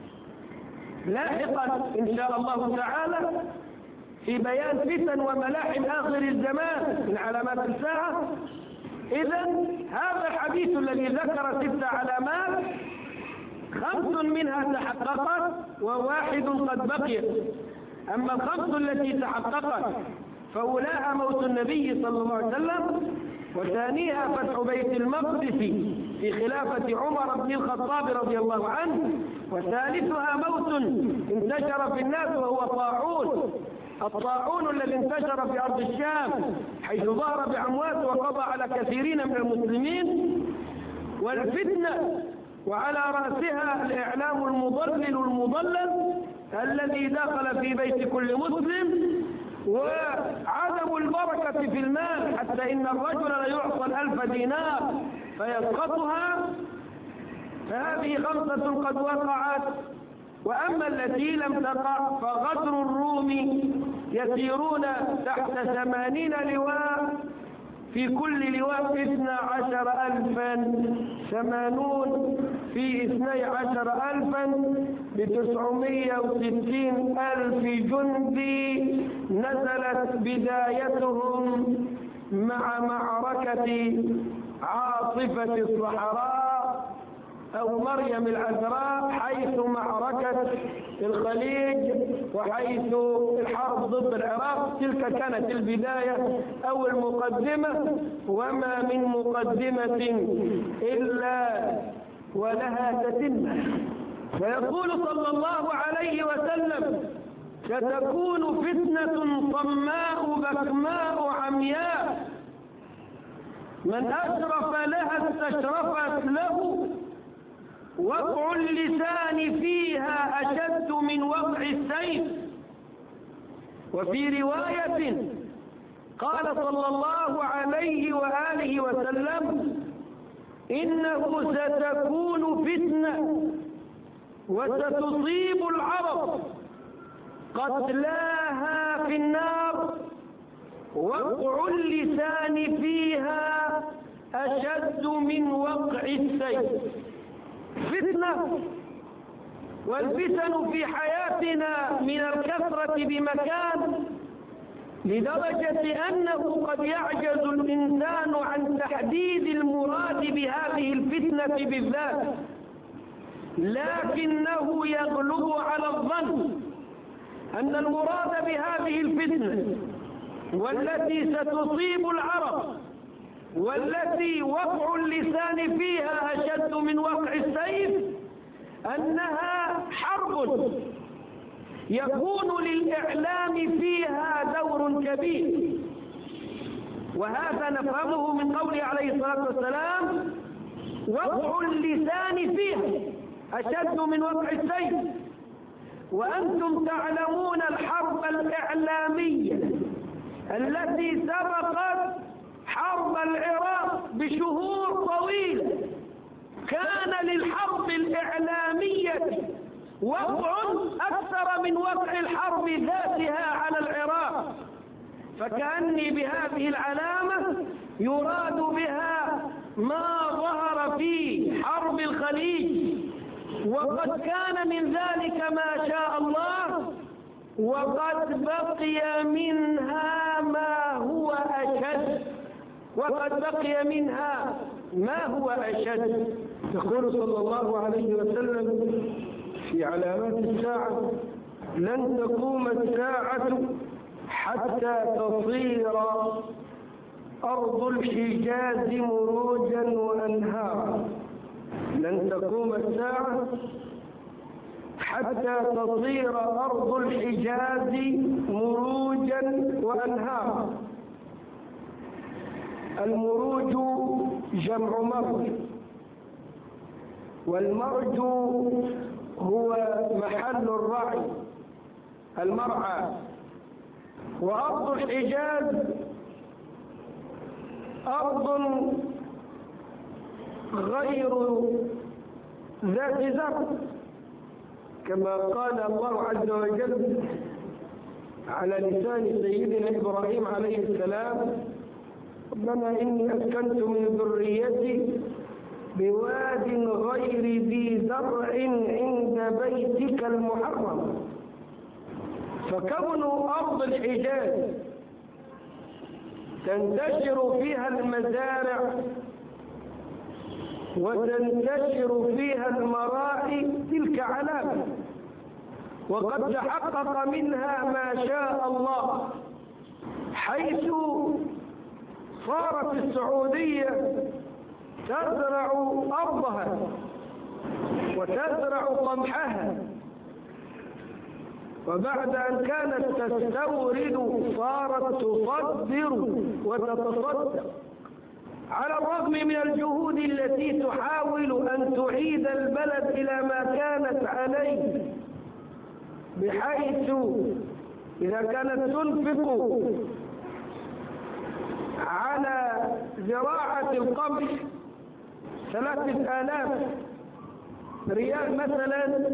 لاحقا إن شاء الله تعالى في بيان فتن وملاحم آخر الزمان من علامات الساعة. إذن هذا الحديث الذي ذكر ست علامات خمس منها تحققت وواحد قد بقي، أما الخمس التي تحققت فأولاها موت النبي صلى الله عليه وسلم، وثانيها فتح بيت المقدس في خلافة عمر بن الخطاب رضي الله عنه، وثالثها موت انتشر في الناس وهو طاعون، الطاعون الذي انتشر في أرض الشام حيث ظهر بعمواس وقضى على كثيرين من المسلمين، والفتنة وعلى رأسها الإعلام المضلل المضلل الذي دخل في بيت كل مسلم، وعدم البركة في المال حتى إن الرجل ليعطى الألف دينار فيسقطها. فهذه خمسة قد وقعت، وأما التي لم تقع فغدر الروم يسيرون تحت ثمانين لواء، في كل لواء اثنا عشر ألفا، ثمانون في اثني عشر ألفا بتسعمائة وستين ألف جندي، نزلت بدايتهم مع معركة عاصفة الصحراء أو مريم العذراء، حيث معركة الخليج وحيث الحرب ضد العراق. تلك كانت البداية أو المقدمة، وما من مقدمة إلا ولها تتمة. فيقول صلى الله عليه وسلم: ستكون فتنة صماء بكماء عمياء، من أشرف لها استشرفت له، وقع اللسان فيها أشد من وقع السيف. وفي رواية قال صلى الله عليه وآله وسلم: إنه ستكون فتنة وستصيب العرب قتلاها في النار، وقع اللسان فيها أشد من وقع السيف. فتنة، والفتن في حياتنا من الكثرة بمكان، لدرجة أنه قد يعجز الإنسان عن تحديد المراد بهذه الفتنة بالذات، لكنه يغلب على الظن أن المراد بهذه الفتنة والتي ستصيب العرب والتي وقع اللسان فيها أشد من وقع السيف أنها حرب يكون للإعلام فيها دور كبير. وهذا نفهمه من قوله عليه الصلاة والسلام: وقع اللسان فيها أشد من وقع السيف. وأنتم تعلمون الحرب الإعلامية التي سبقت حرب العراق بشهور طويلة، كان للحرب الإعلامية وقع أكثر من وقع الحرب ذاتها على العراق. فكأني بهذه العلامة يراد بها ما ظهر في حرب الخليج، وقد كان من ذلك ما شاء الله، وقد بقي منها ما هو أشد وقد بقي منها ما هو أشد. يقول صلى الله عليه وسلم في علامات الساعة: لن تقوم الساعة حتى تصير أرض الحجاز مروجا وأنهارا. لن تقوم الساعة حتى تصير أرض الحجاز مروجا وأنهارا. المروج جمع مرج، والمرج هو محل الرعي المرعى. وأرض الحجاز أرض غير ذات زرع، كما قال الله عز وجل على لسان سيدنا إبراهيم عليه السلام: ربنا إني أسكنت من ذريتي بواد غير ذي زرع عند بيتك المحرم. فكون أرض الحجاز تنتشر فيها المزارع وتنتشر فيها المراعي تلك علامة، وقد تحقق منها ما شاء الله، حيث صارت السعودية تزرع أرضها وتزرع قمحها، وبعد أن كانت تستورد صارت تصدر وتتصدق، على الرغم من الجهود التي تحاول أن تعيد البلد إلى ما كانت عليه، بحيث إذا كانت تنفق على زراعة القمح ثلاثة آلاف ريال مثلا،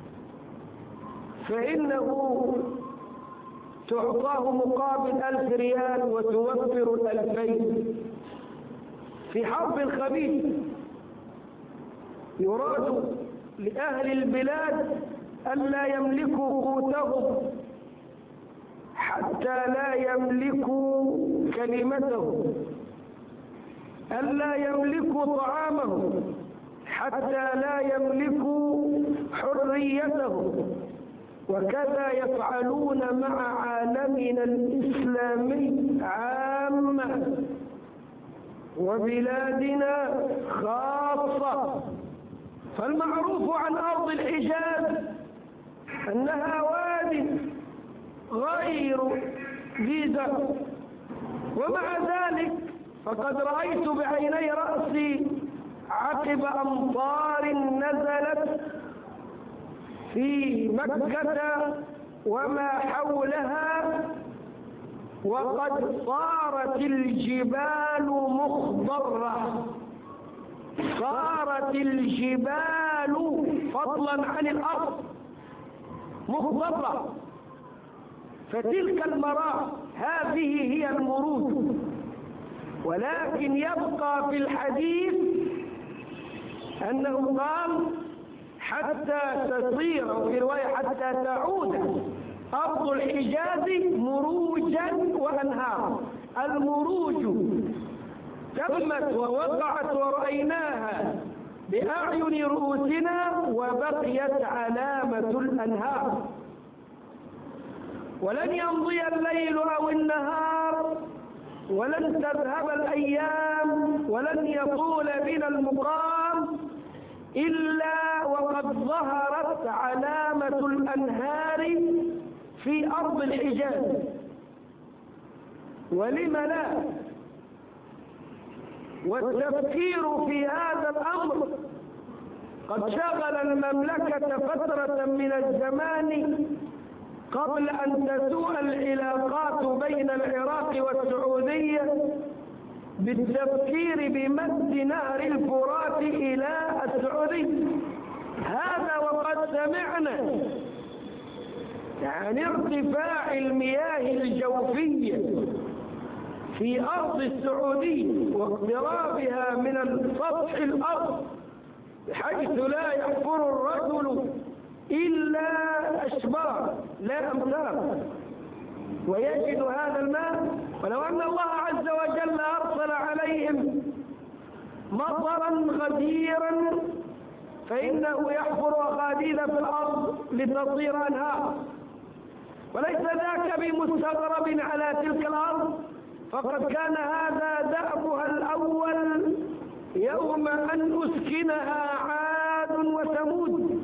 فإنه تعطاه مقابل ألف ريال وتوفر الألفين. في حرب الخبيث يراد لأهل البلاد ألا يملكوا قوتهم حتى لا يملكوا كلمتهم، ألا يملكوا طعامهم حتى لا يملكوا حريتهم. وكذا يفعلون مع عالمنا الإسلامي عامة وبلادنا خاصة. فالمعروف عن أرض الحجاز أنها واد غير ذي زرع، ومع ذلك فقد رأيت بعيني رأسي عقب أمطار نزلت في مكة وما حولها، وقد صارت الجبال مخضرة، صارت الجبال فضلا عن الأرض مخضرة. فتلك المراحل هذه هي المروج. ولكن يبقى في الحديث أنه قال حتى تصير، وفي رواية حتى تعود أرض الحجاز مروجا وأنهارا. المروج تمت ووقعت ورأيناها بأعين رؤوسنا، وبقيت علامة الأنهار. ولن يمضي الليل أو النهار، ولن تذهب الأيام، ولن يطول بنا المقام إلا وقد ظهرت علامة الأنهار في أرض الحجاز. ولم لا؟ والتفكير في هذا الأمر قد شغل المملكة فترة من الزمان قبل أن تسوء العلاقات بين العراق والسعودية بالتفكير بمد نهر الفرات إلى السعودية. هذا وقد سمعنا عن ارتفاع المياه الجوفية في أرض السعودية واقترابها من سطح الأرض، بحيث لا يحفر الرجل إلا أشبار لا أمتار. ويجد هذا الماء. ولو أن الله عز وجل أرسل عليهم مطرا غزيرا فإنه يحفر أخاديد في الأرض لتصير أنهار، وليس ذاك بمستغرب على تلك الأرض، فقد كان هذا دأبها الأول يوم أن أسكنها عاد وثمود.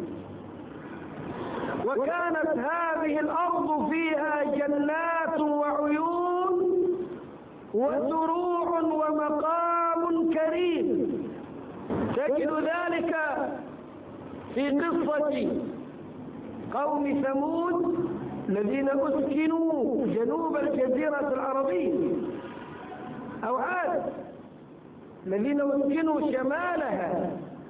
وكانت هذه الأرض فيها جنات وعيون وزروع ومقام كريم. تجد ذلك في قصة قوم ثمود الذين أسكنوا جنوب الجزيرة العربية، أو عاد الذين أسكنوا شمالها.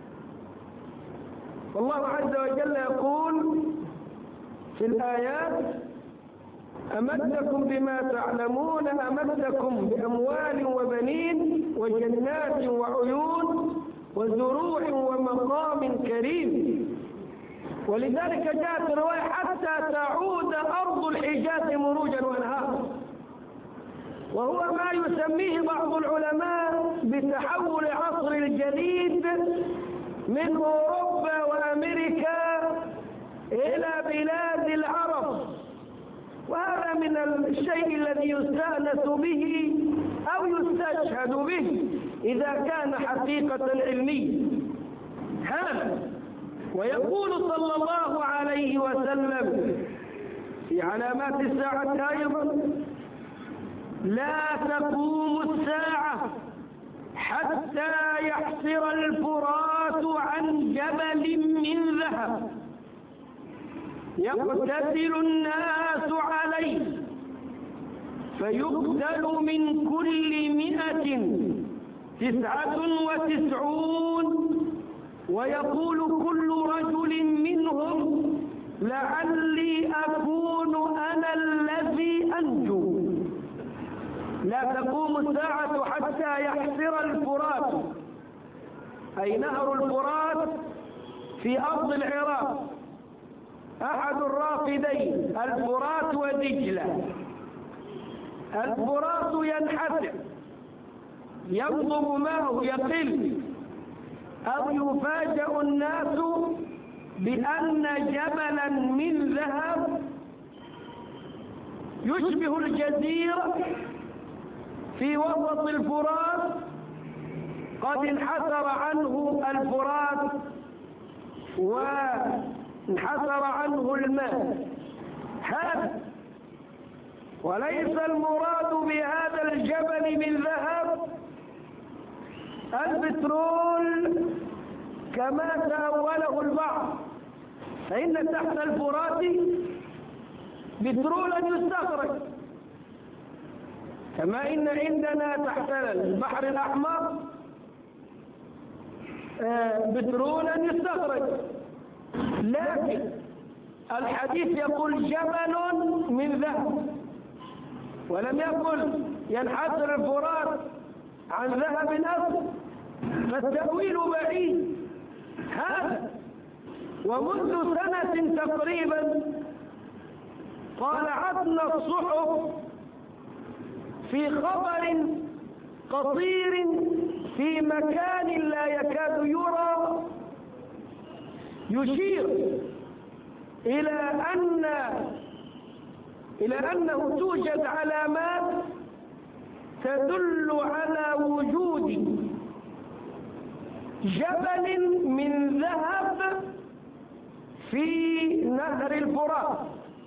والله عز وجل يقول في الآيات: أمدكم بما تعلمون، أمدكم بأموال وبنين وجنات وعيون وزروع ومقام كريم. ولذلك جاءت الرواية: حتى تعود أرض الحجاز مروجا وانهارا. وهو ما يسميه بعض العلماء بتحول عصر الجديد من أوروبا وأمريكا إلى بلاد العرب. وهذا من الشيء الذي يستأنس به أو يستشهد به إذا كان حقيقة علمية. هذا ويقول صلى الله عليه وسلم في علامات الساعة أيضا: لا تقوم الساعة حتى يحصر الفرات عن جبل من ذهب يقتتل الناس عليه، فيقتل من كل مئة تسعة وتسعون، ويقول كل رجل منهم: لعلي أكون أنا الذي أنجو. لا تقوم الساعة حتى يحصر الفرات، أي نهر الفرات في أرض العراق، أحد الرافدين، الفرات ودجلة. الفرات ينحسر، ينضب ماءه، يقل، أو يفاجأ الناس بأن جبلا من ذهب يشبه الجزيرة في وسط الفرات قد انحسر عنه الفرات وانحسر عنه الماء. هذا وليس المراد بهذا الجبل من ذهب البترول كما تأوله البعض، فإن تحت الفرات بترولا يستخرج، كما إن عندنا تحت البحر الأحمر بترولا يستخرج. لكن الحديث يقول جبل من ذهب، ولم يقل ينحسر الفرات عن ذهب أصل، فالتأويل بعيد. هذا ومنذ سنة تقريبا طالعتنا الصحف في خبر قصير في مكان لا يكاد يرى يشير إلى أن إلى أنه توجد علامات تدل على وجود جبل من ذهب في نهر الفرات.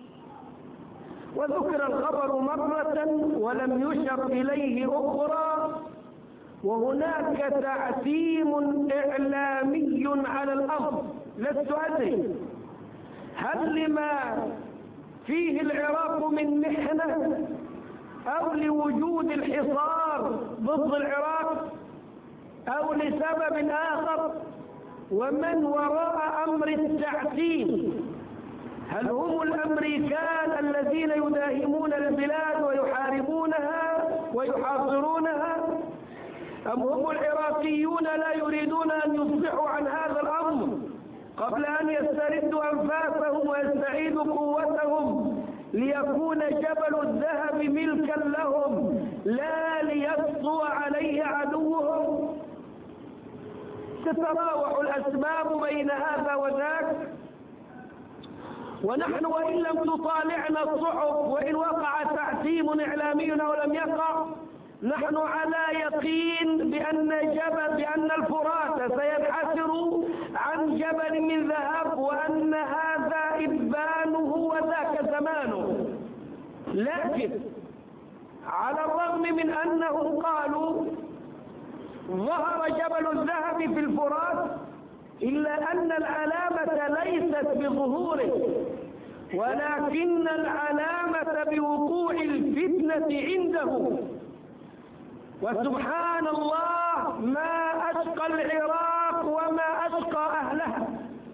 وذكر الخبر مرة ولم يشر إليه أخرى، وهناك تعتيم إعلامي على الأمر. لست أدري هل لما فيه العراق من محنة أو لوجود الحصار ضد العراق أو لسبب آخر، ومن وراء أمر التعتيم. هل هم الأمريكان الذين يداهمون البلاد ويحاربونها ويحاصرونها، أم هم العراقيون لا يريدون أن يصبحوا عن هذا الأمر قبل أن يستردوا أنفاسهم ويستعيدوا قوتهم ليكون جبل الذهب ملكا لهم لا ليسطو عليه عدوهم. تتراوح الأسباب بين هذا وذاك، ونحن وإن لم تطالعنا الصحف وإن وقع تعتيم إعلامي أو لم يقع، نحن على يقين بأن جبل بأن الفرات سينحسر عن جبل من ذهب، وأن هذا إبانه وذاك زمانه. لكن على الرغم من أنهم قالوا ظهر جبل الذهب في الفرات، إلا أن العلامة ليست بظهوره، ولكن العلامة بوقوع الفتنة عنده. وسبحان الله ما أشقى العراق وما أشقى أهلها.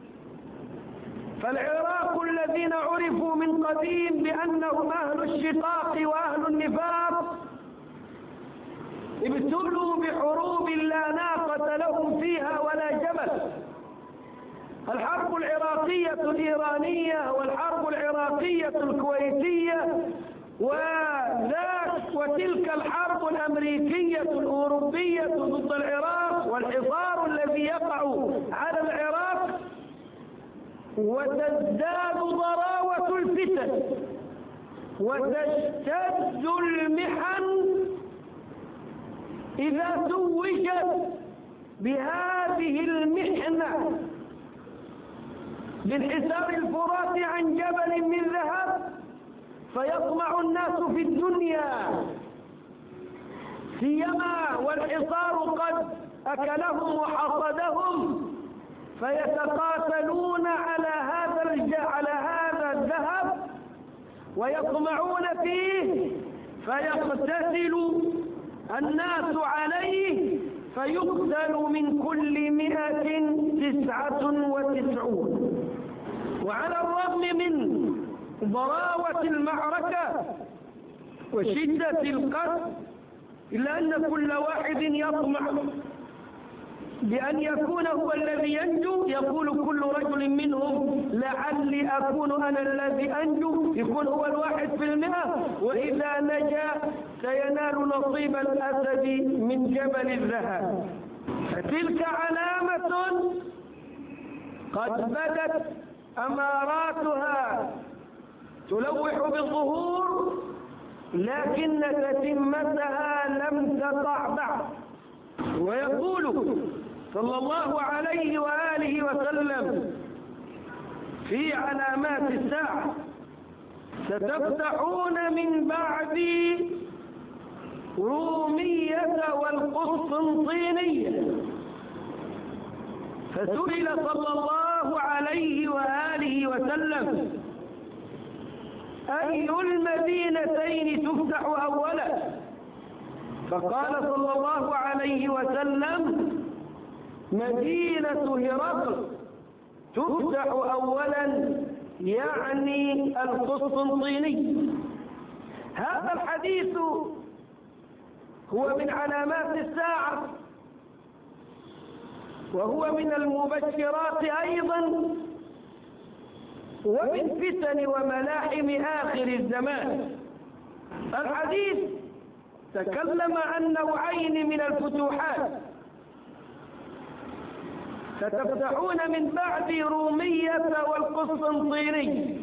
فالعراق الذين عرفوا من قديم بأنهم أهل الشقاق وأهل النفاق ابتلوا بحروب لا ناقة لهم فيها ولا جبل. الحرب العراقية الإيرانية والحرب العراقية الكويتية وذاك وتلك الحرب الأمريكية الأوروبية ضد العراق والحصار الذي يقع على العراق، وتزداد ضراوة الفتن وتشتد المحن إذا توجت بهذه المحنة بانحسار الفرات عن جبل من ذهب، فيطمع الناس في الدنيا، سيما والحصار قد أكلهم وحصدهم، فيتقاتلون على هذا على هذا الذهب ويطمعون فيه، فيقتتل الناس عليه، فيقتل من كل مئة تسعة وتسعون. وعلى الرغم من ضراوة المعركة وشدة القتل، إلا أن كل واحد يطمع بأن يكون هو الذي ينجو. يقول كل رجل منهم لعلي أكون أنا الذي أنجو، يكون هو الواحد في المئة، وإذا نجا سينال نصيب الأسد من جبل الذهب. فتلك علامة قد بدت أماراتها تلوح بالظهور، لكن تتمتها لم تقع بعد. ويقول صلى الله عليه وآله وسلم في علامات الساعة: ستفتحون من بعدي رومية والقسطنطينية. فسئل صلى الله عليه وآله وسلم: أي المدينتين تفتح أولا؟ فقال صلى الله عليه وسلم: مدينة هرقل تفتح أولا، يعني القسطنطيني. هذا الحديث هو من علامات الساعة، وهو من المبشرات أيضا، ومن فتن وملاحم آخر الزمان. الحديث تكلم عن نوعين من الفتوحات: ستفتحون من بعد رومية والقسطنطيني.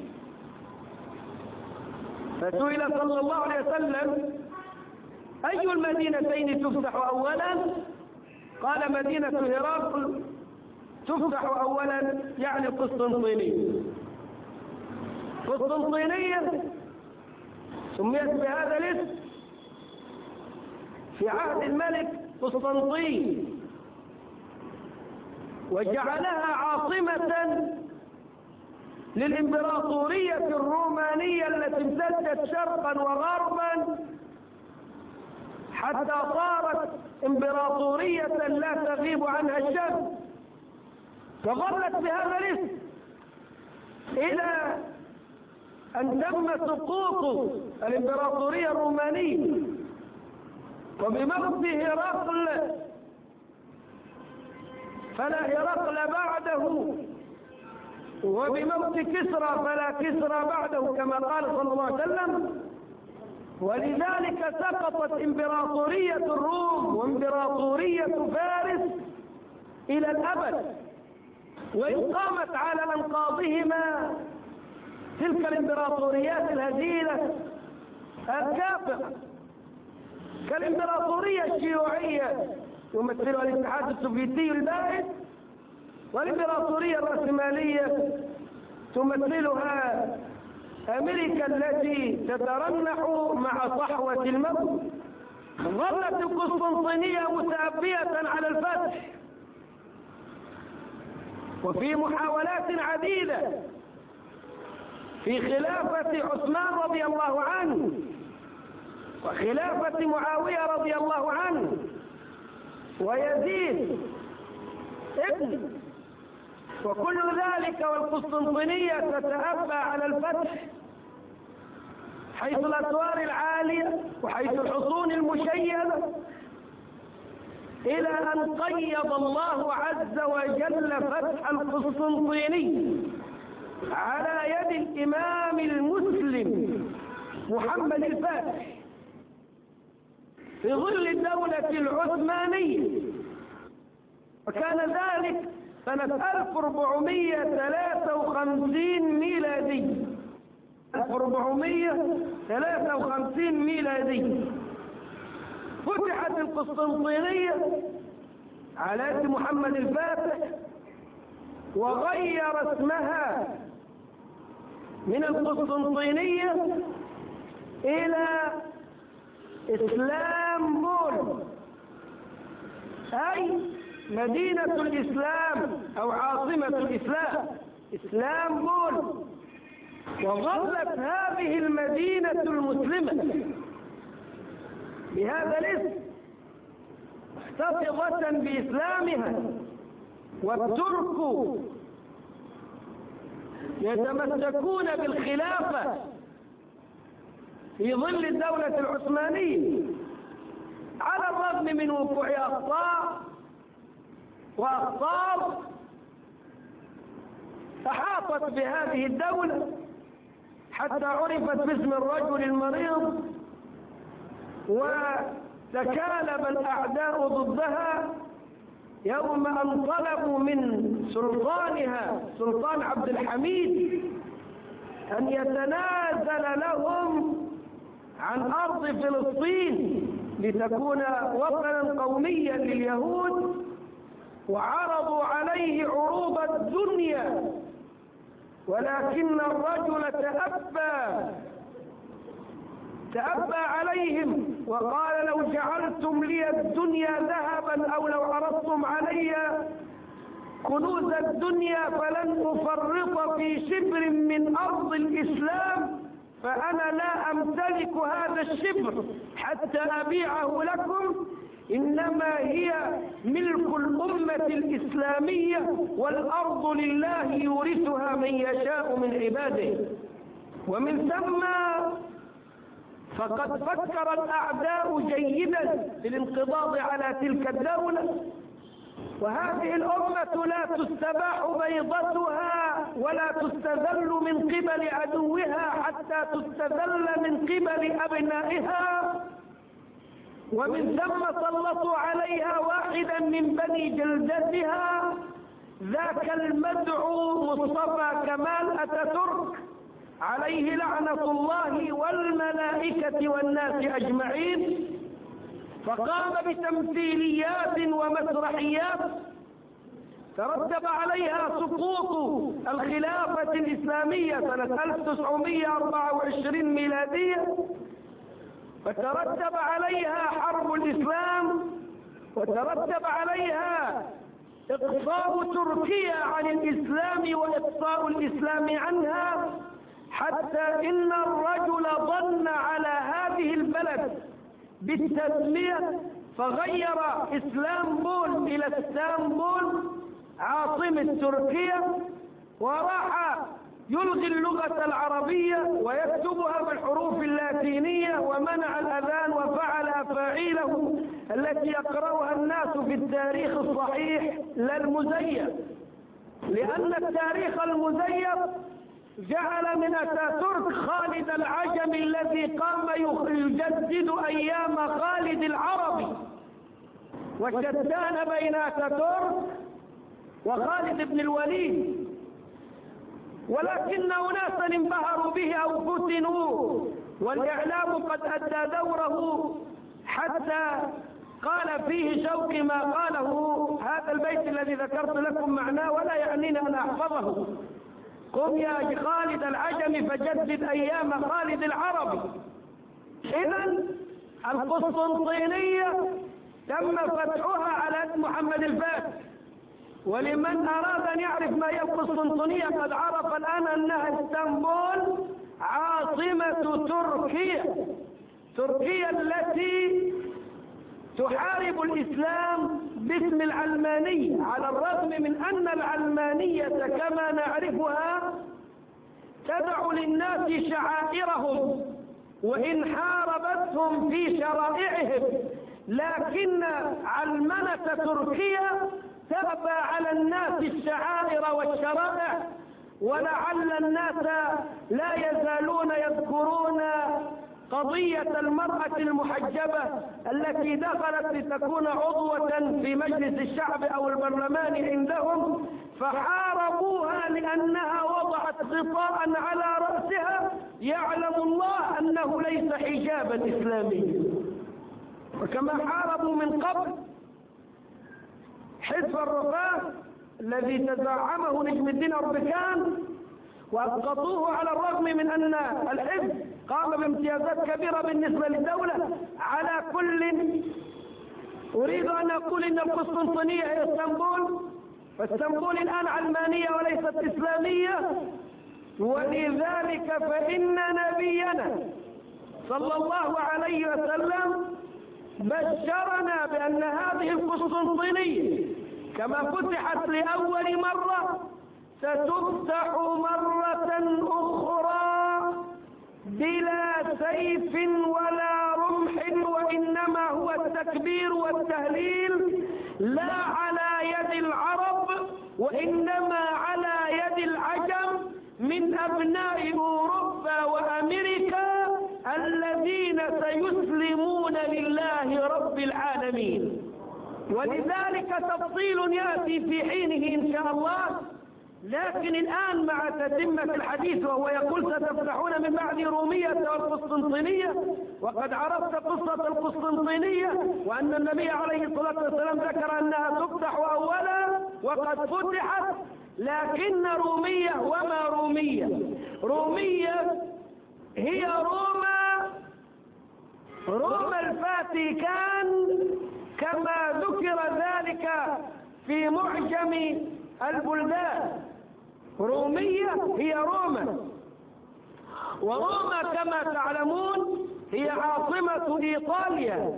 فسئل صلى الله عليه وسلم: أي المدينتين تفتح أولا؟ قال: مدينة هرقل تفتح أولا، يعني القسطنطينية. قسطنطينية سميت بهذا الاسم في عهد الملك قسطنطين، وجعلها عاصمة للإمبراطورية الرومانية التي امتدت شرقا وغربا حتى صارت إمبراطورية لا تغيب عنها الشمس، فظلت بهذا الاسم إلى أن تم سقوط الإمبراطورية الرومانية. وبموت هرقل فلا هرقل بعده، وبموت كسرى فلا كسرى بعده كما قال صلى الله عليه وسلم. ولذلك سقطت إمبراطورية الروم وإمبراطورية فارس إلى الأبد، وإن قامت على أنقاضهما تلك الإمبراطوريات الهزيلة الكافرة كالإمبراطورية الشيوعية يمثلها الاتحاد السوفيتي البائد، والإمبراطورية الرأسمالية تمثلها أمريكا التي تترنح مع صحوة الموت. ظلت القسطنطينية متأبية على الفتح، وفي محاولات عديدة في خلافة عثمان رضي الله عنه وخلافة معاوية رضي الله عنه ويزيد ابن، وكل ذلك والقسطنطينية تتأبى على الفتح حيث الأسوار العالية وحيث الحصون المشيدة، إلى أن قيض الله عز وجل فتح القسطنطيني على يد الإمام المسلم محمد الفاتح في ظل الدولة العثمانية. وكان ذلك سنة ألف وأربعمائة وثلاثة وخمسين ميلادي ألف وأربعمائة وثلاثة وخمسين ميلادي فتحت القسطنطينية على يد محمد الفاتح، وغير اسمها من القسطنطينية إلى إسلامبول، أي مدينة الإسلام أو عاصمة الإسلام إسلامبول. وظلت هذه المدينة المسلمة بهذا الاسم محتفظة بإسلامها، والترك يتمسكون بالخلافة في ظل الدولة العثمانية على الرغم من وقوع أخطاء وأخطار أحاطت بهذه الدولة حتى عرفت باسم الرجل المريض، وتكالب الأعداء ضدها يوم أن طلبوا من سلطانها سلطان عبد الحميد أن يتنازل لهم عن أرض فلسطين لتكون وطنا قوميا لليهود، وعرضوا عليه عروض الدنيا، ولكن الرجل تأبى تأبى عليهم وقال: لو جعلتم لي الدنيا ذهبا أو لو عرضتم علي كنوز الدنيا فلن أفرط في شبر من أرض الإسلام، فأنا لا أمتلك هذا الشبر حتى أبيعه لكم، إنما هي ملك الأمة الإسلامية، والأرض لله يورثها من يشاء من عباده. ومن ثم فقد فكر الأعداء جيدا في الانقضاض على تلك الدولة، وهذه الأمة لا تستباح بيضتها ولا تستذل من قبل عدوها حتى تستذل من قبل أبنائها. ومن ثم سلطوا عليها واحدا من بني جلدتها، ذاك المدعو مصطفى كمال أتاتورك عليه لعنة الله والملائكة والناس أجمعين، فقام بتمثيليات ومسرحيات ترتب عليها سقوط الخلافة الإسلامية سنة ألف وتسعمائة وأربعة وعشرين ميلادية، فترتب عليها حرب الإسلام، وترتب عليها إقصاء تركيا عن الإسلام وإقصاء الإسلام عنها، حتى إن الرجل ظن على هذه البلد بالتسمية فغير إسلامبول إلى اسطنبول عاصمة تركيا، وراح يلغي اللغة العربية ويكتبها بالحروف اللاتينية، ومنع الأذان وفعل أفاعيله التي يقرأها الناس في التاريخ الصحيح لا المزيف. لأن التاريخ المزيف جعل من أتاتورك خالد العجمي الذي قام يجدد أيام خالد العربي، وشتان بين أتاتورك وخالد بن الوليد، ولكن أناسا انبهروا به أو فتنوا، والإعلام قد أدى دوره حتى قال فيه شوقي ما قاله، هذا البيت الذي ذكرت لكم معناه ولا يعنيني أن أحفظه: قم يا خالد العجمي فجدد أيام خالد العربي. إذن القسطنطينية تم فتحها على محمد الفاتح، ولمن أراد أن يعرف ما هي القسطنطينية قد عرف الآن أنها اسطنبول عاصمة تركيا، تركيا التي تحارب الإسلام باسم العلمانية، على الرغم من أن العلمانية كما نعرفها تدع للناس شعائرهم وإن حاربتهم في شرائعهم، لكن علمنة تركيا تأبى على الناس الشعائر والشرائع، ولعل الناس لا يزالون يذكرون قضية المرأة المحجبة التي دخلت لتكون عضوة في مجلس الشعب أو البرلمان عندهم، فحاربوها لأنها وضعت غطاء على رأسها يعلم الله أنه ليس حجابا إسلاميا. وكما حاربوا من قبل حزب الرفاه الذي تزعمه نجم الدين أربكان وأسقطوه، على الرغم من أن الحزب قام بامتيازات كبيرة بالنسبة للدولة. على كل أريد أن أقول إن القسطنطينية هي اسطنبول، فاسطنبول الآن علمانية وليست إسلامية، ولذلك فإن نبينا صلى الله عليه وسلم بشرنا بأن هذه القسطنطينية كما فتحت لأول مرة ستفتح مرة أخرى بلا سيف ولا رمح، وإنما هو التكبير والتهليل، لا على يد العرب وإنما على يد العجم من أبناء أوروبا وأمريكا الذين سيسلمون لله رب العالمين. ولذلك تفصيل يأتي في حينه إن شاء الله، لكن الآن مع تتمة الحديث وهو يقول ستفتحون من بعد رومية والقسطنطينية، وقد عرفت قصة القسطنطينية وأن النبي عليه الصلاة والسلام ذكر أنها تفتح أولا وقد فتحت، لكن رومية وما رومية؟ رومية هي روما، روما الفاتيكان كما ذكر ذلك في معجم البلدان. رومية هي روما، وروما كما تعلمون هي عاصمة إيطاليا،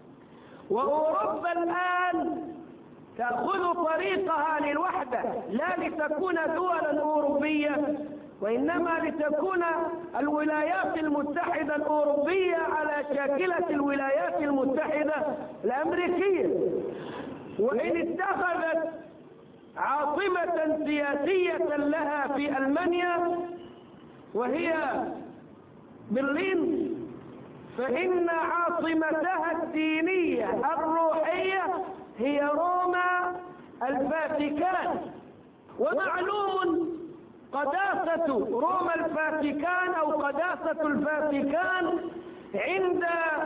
وأوروبا الآن تأخذ طريقها للوحدة، لا لتكون دولا أوروبية وإنما لتكون الولايات المتحدة الأوروبية على شاكلة الولايات المتحدة الأمريكية. وإن اتخذت عاصمة سياسية لها في ألمانيا وهي برلين، فإن عاصمتها الدينية الروحية هي روما الفاتيكان. ومعلوم قداسة روما الفاتيكان أو قداسة الفاتيكان عند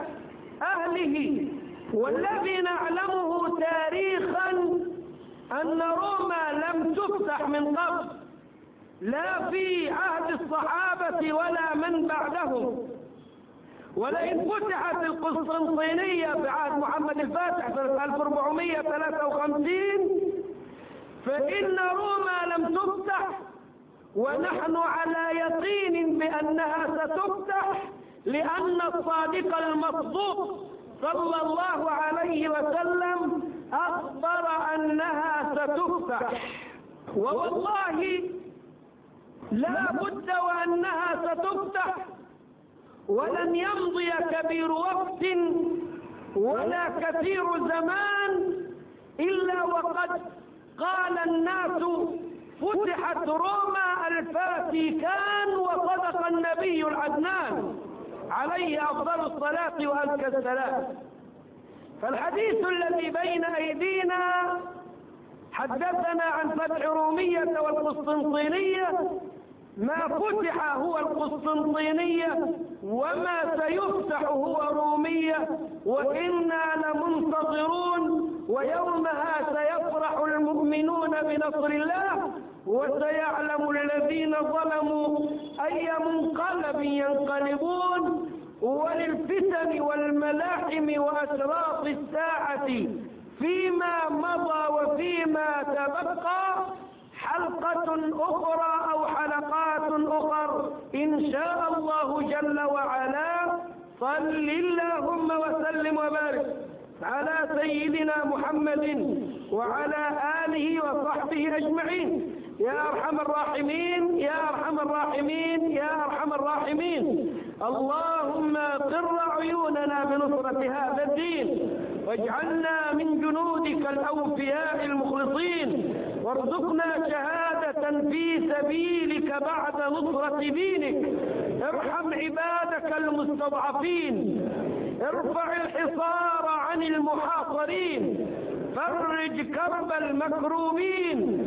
أهله، والذي نعلمه تاريخا أن روما لم تفتح من قبل، لا في عهد الصحابة ولا من بعدهم. ولئن فتحت القسطنطينية بعهد محمد الفاتح سنة ألف وأربعمائة وثلاثة وخمسين فإن روما لم تفتح، ونحن على يقين بأنها ستفتح، لأن الصادق المصدوق صلى الله عليه وسلم أخبر أنها ستفتح. والله لا بد وأنها ستفتح، ولن يمضي كبير وقت ولا كثير زمان إلا وقد قال الناس فتحت روما الفاتيكان وصدق النبي العدنان عليه أفضل الصلاة وأزكى السلام. فالحديث الذي بين أيدينا حدثنا عن فتح رومية والقسطنطينية. ما فتح هو القسطنطينية وما سيفتح هو رومية، وإنا لمنتظرون، ويومها سيفرح المؤمنون بنصر الله، وسيعلم الذين ظلموا أي منقلب ينقلبون. وللفتن والملاحم وأشراط الساعة فيما مضى وفيما تبقى حلقة أخرى أو حلقات أخر إن شاء الله جل وعلا. صل اللهم وسلم وبارك على سيدنا محمد وعلى آله وصحبه أجمعين يا أرحم الراحمين يا أرحم الراحمين يا أرحم الراحمين. اللهم قر عيوننا بنصرة هذا الدين، واجعلنا من جنودك الأوفياء المخلصين، وارزقنا شهادة في سبيلك بعد نصرة دينك. ارحم عبادك المستضعفين، ارفع الحصار عن المحاصرين، فرج كرب المكروبين،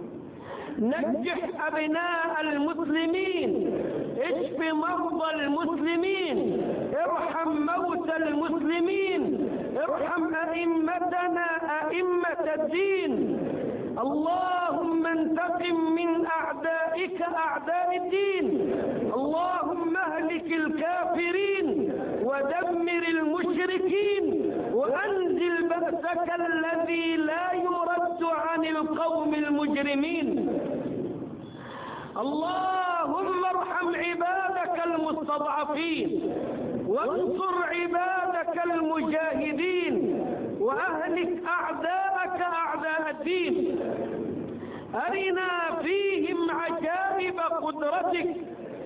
نجح أبناء المسلمين، اشف مرضى المسلمين، ارحم موتى المسلمين، ارحم أئمتنا أئمة الدين. اللهم انتقم من أعدائك أعداء الدين، اللهم اهلك الكافرين ودمر المشركين، وأنزل بأسك الذي لا يرد عن القوم المجرمين. اللهم ارحم عبادك المستضعفين، وانصر عبادك المجاهدين، وأهلك أعداءك أعداء الدين. أرنا فيهم عجائب قدرتك،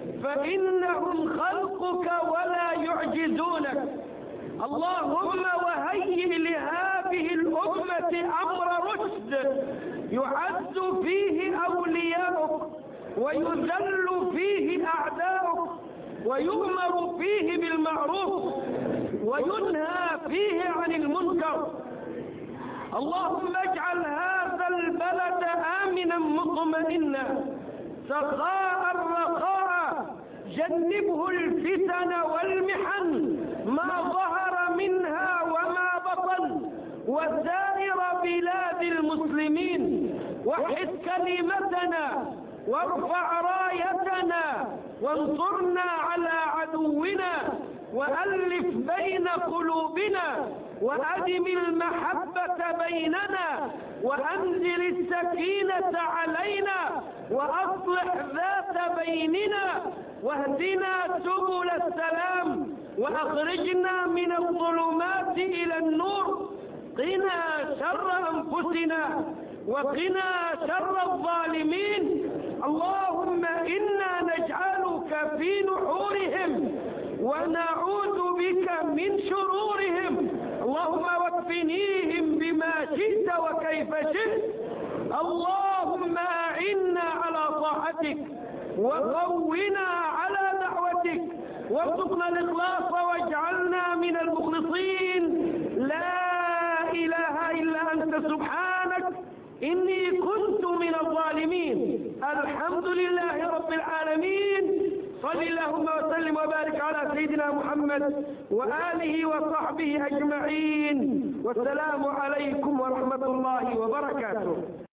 فإنهم خلقك ولا يعجزونك. اللهم وهيئ لهذه الأمة أمر رشد يعز فيه أولياؤك، ويذل فيه أعداؤك، ويؤمر فيه بالمعروف، وينهى فيه عن المنكر. اللهم اجعل هذا البلد آمنا مطمئنا سخاء رخاء، جنبه الفتن والمحن ما ظهر منها وما بطن، وسائر بلاد المسلمين. وحد كلمتنا وارفع رايتنا، وانصرنا على عدونا، وألف بين قلوبنا، وأدم المحبة بيننا، وأنزل السكينة علينا، وأصلح ذات بيننا، واهدنا سبل السلام، وأخرجنا من الظلمات إلى النور. قنا شر أنفسنا، وقنا شر الظالمين. اللهم إنا نجعلك في نحورهم، ونعوذ بك من شرورهم. اللهم واكفنيهم بما شئت وكيف شئت. اللهم أعنا على طاعتك، وقونا على دعوتك، وارزقنا الإخلاص، واجعلنا من المخلصين. لا إله إلا أنت سبحانك إني كنت من الظالمين. الحمد لله رب العالمين. صل اللهم وسلم وبارك على سيدنا محمد وآله وصحبه أجمعين، والسلام عليكم ورحمة الله وبركاته.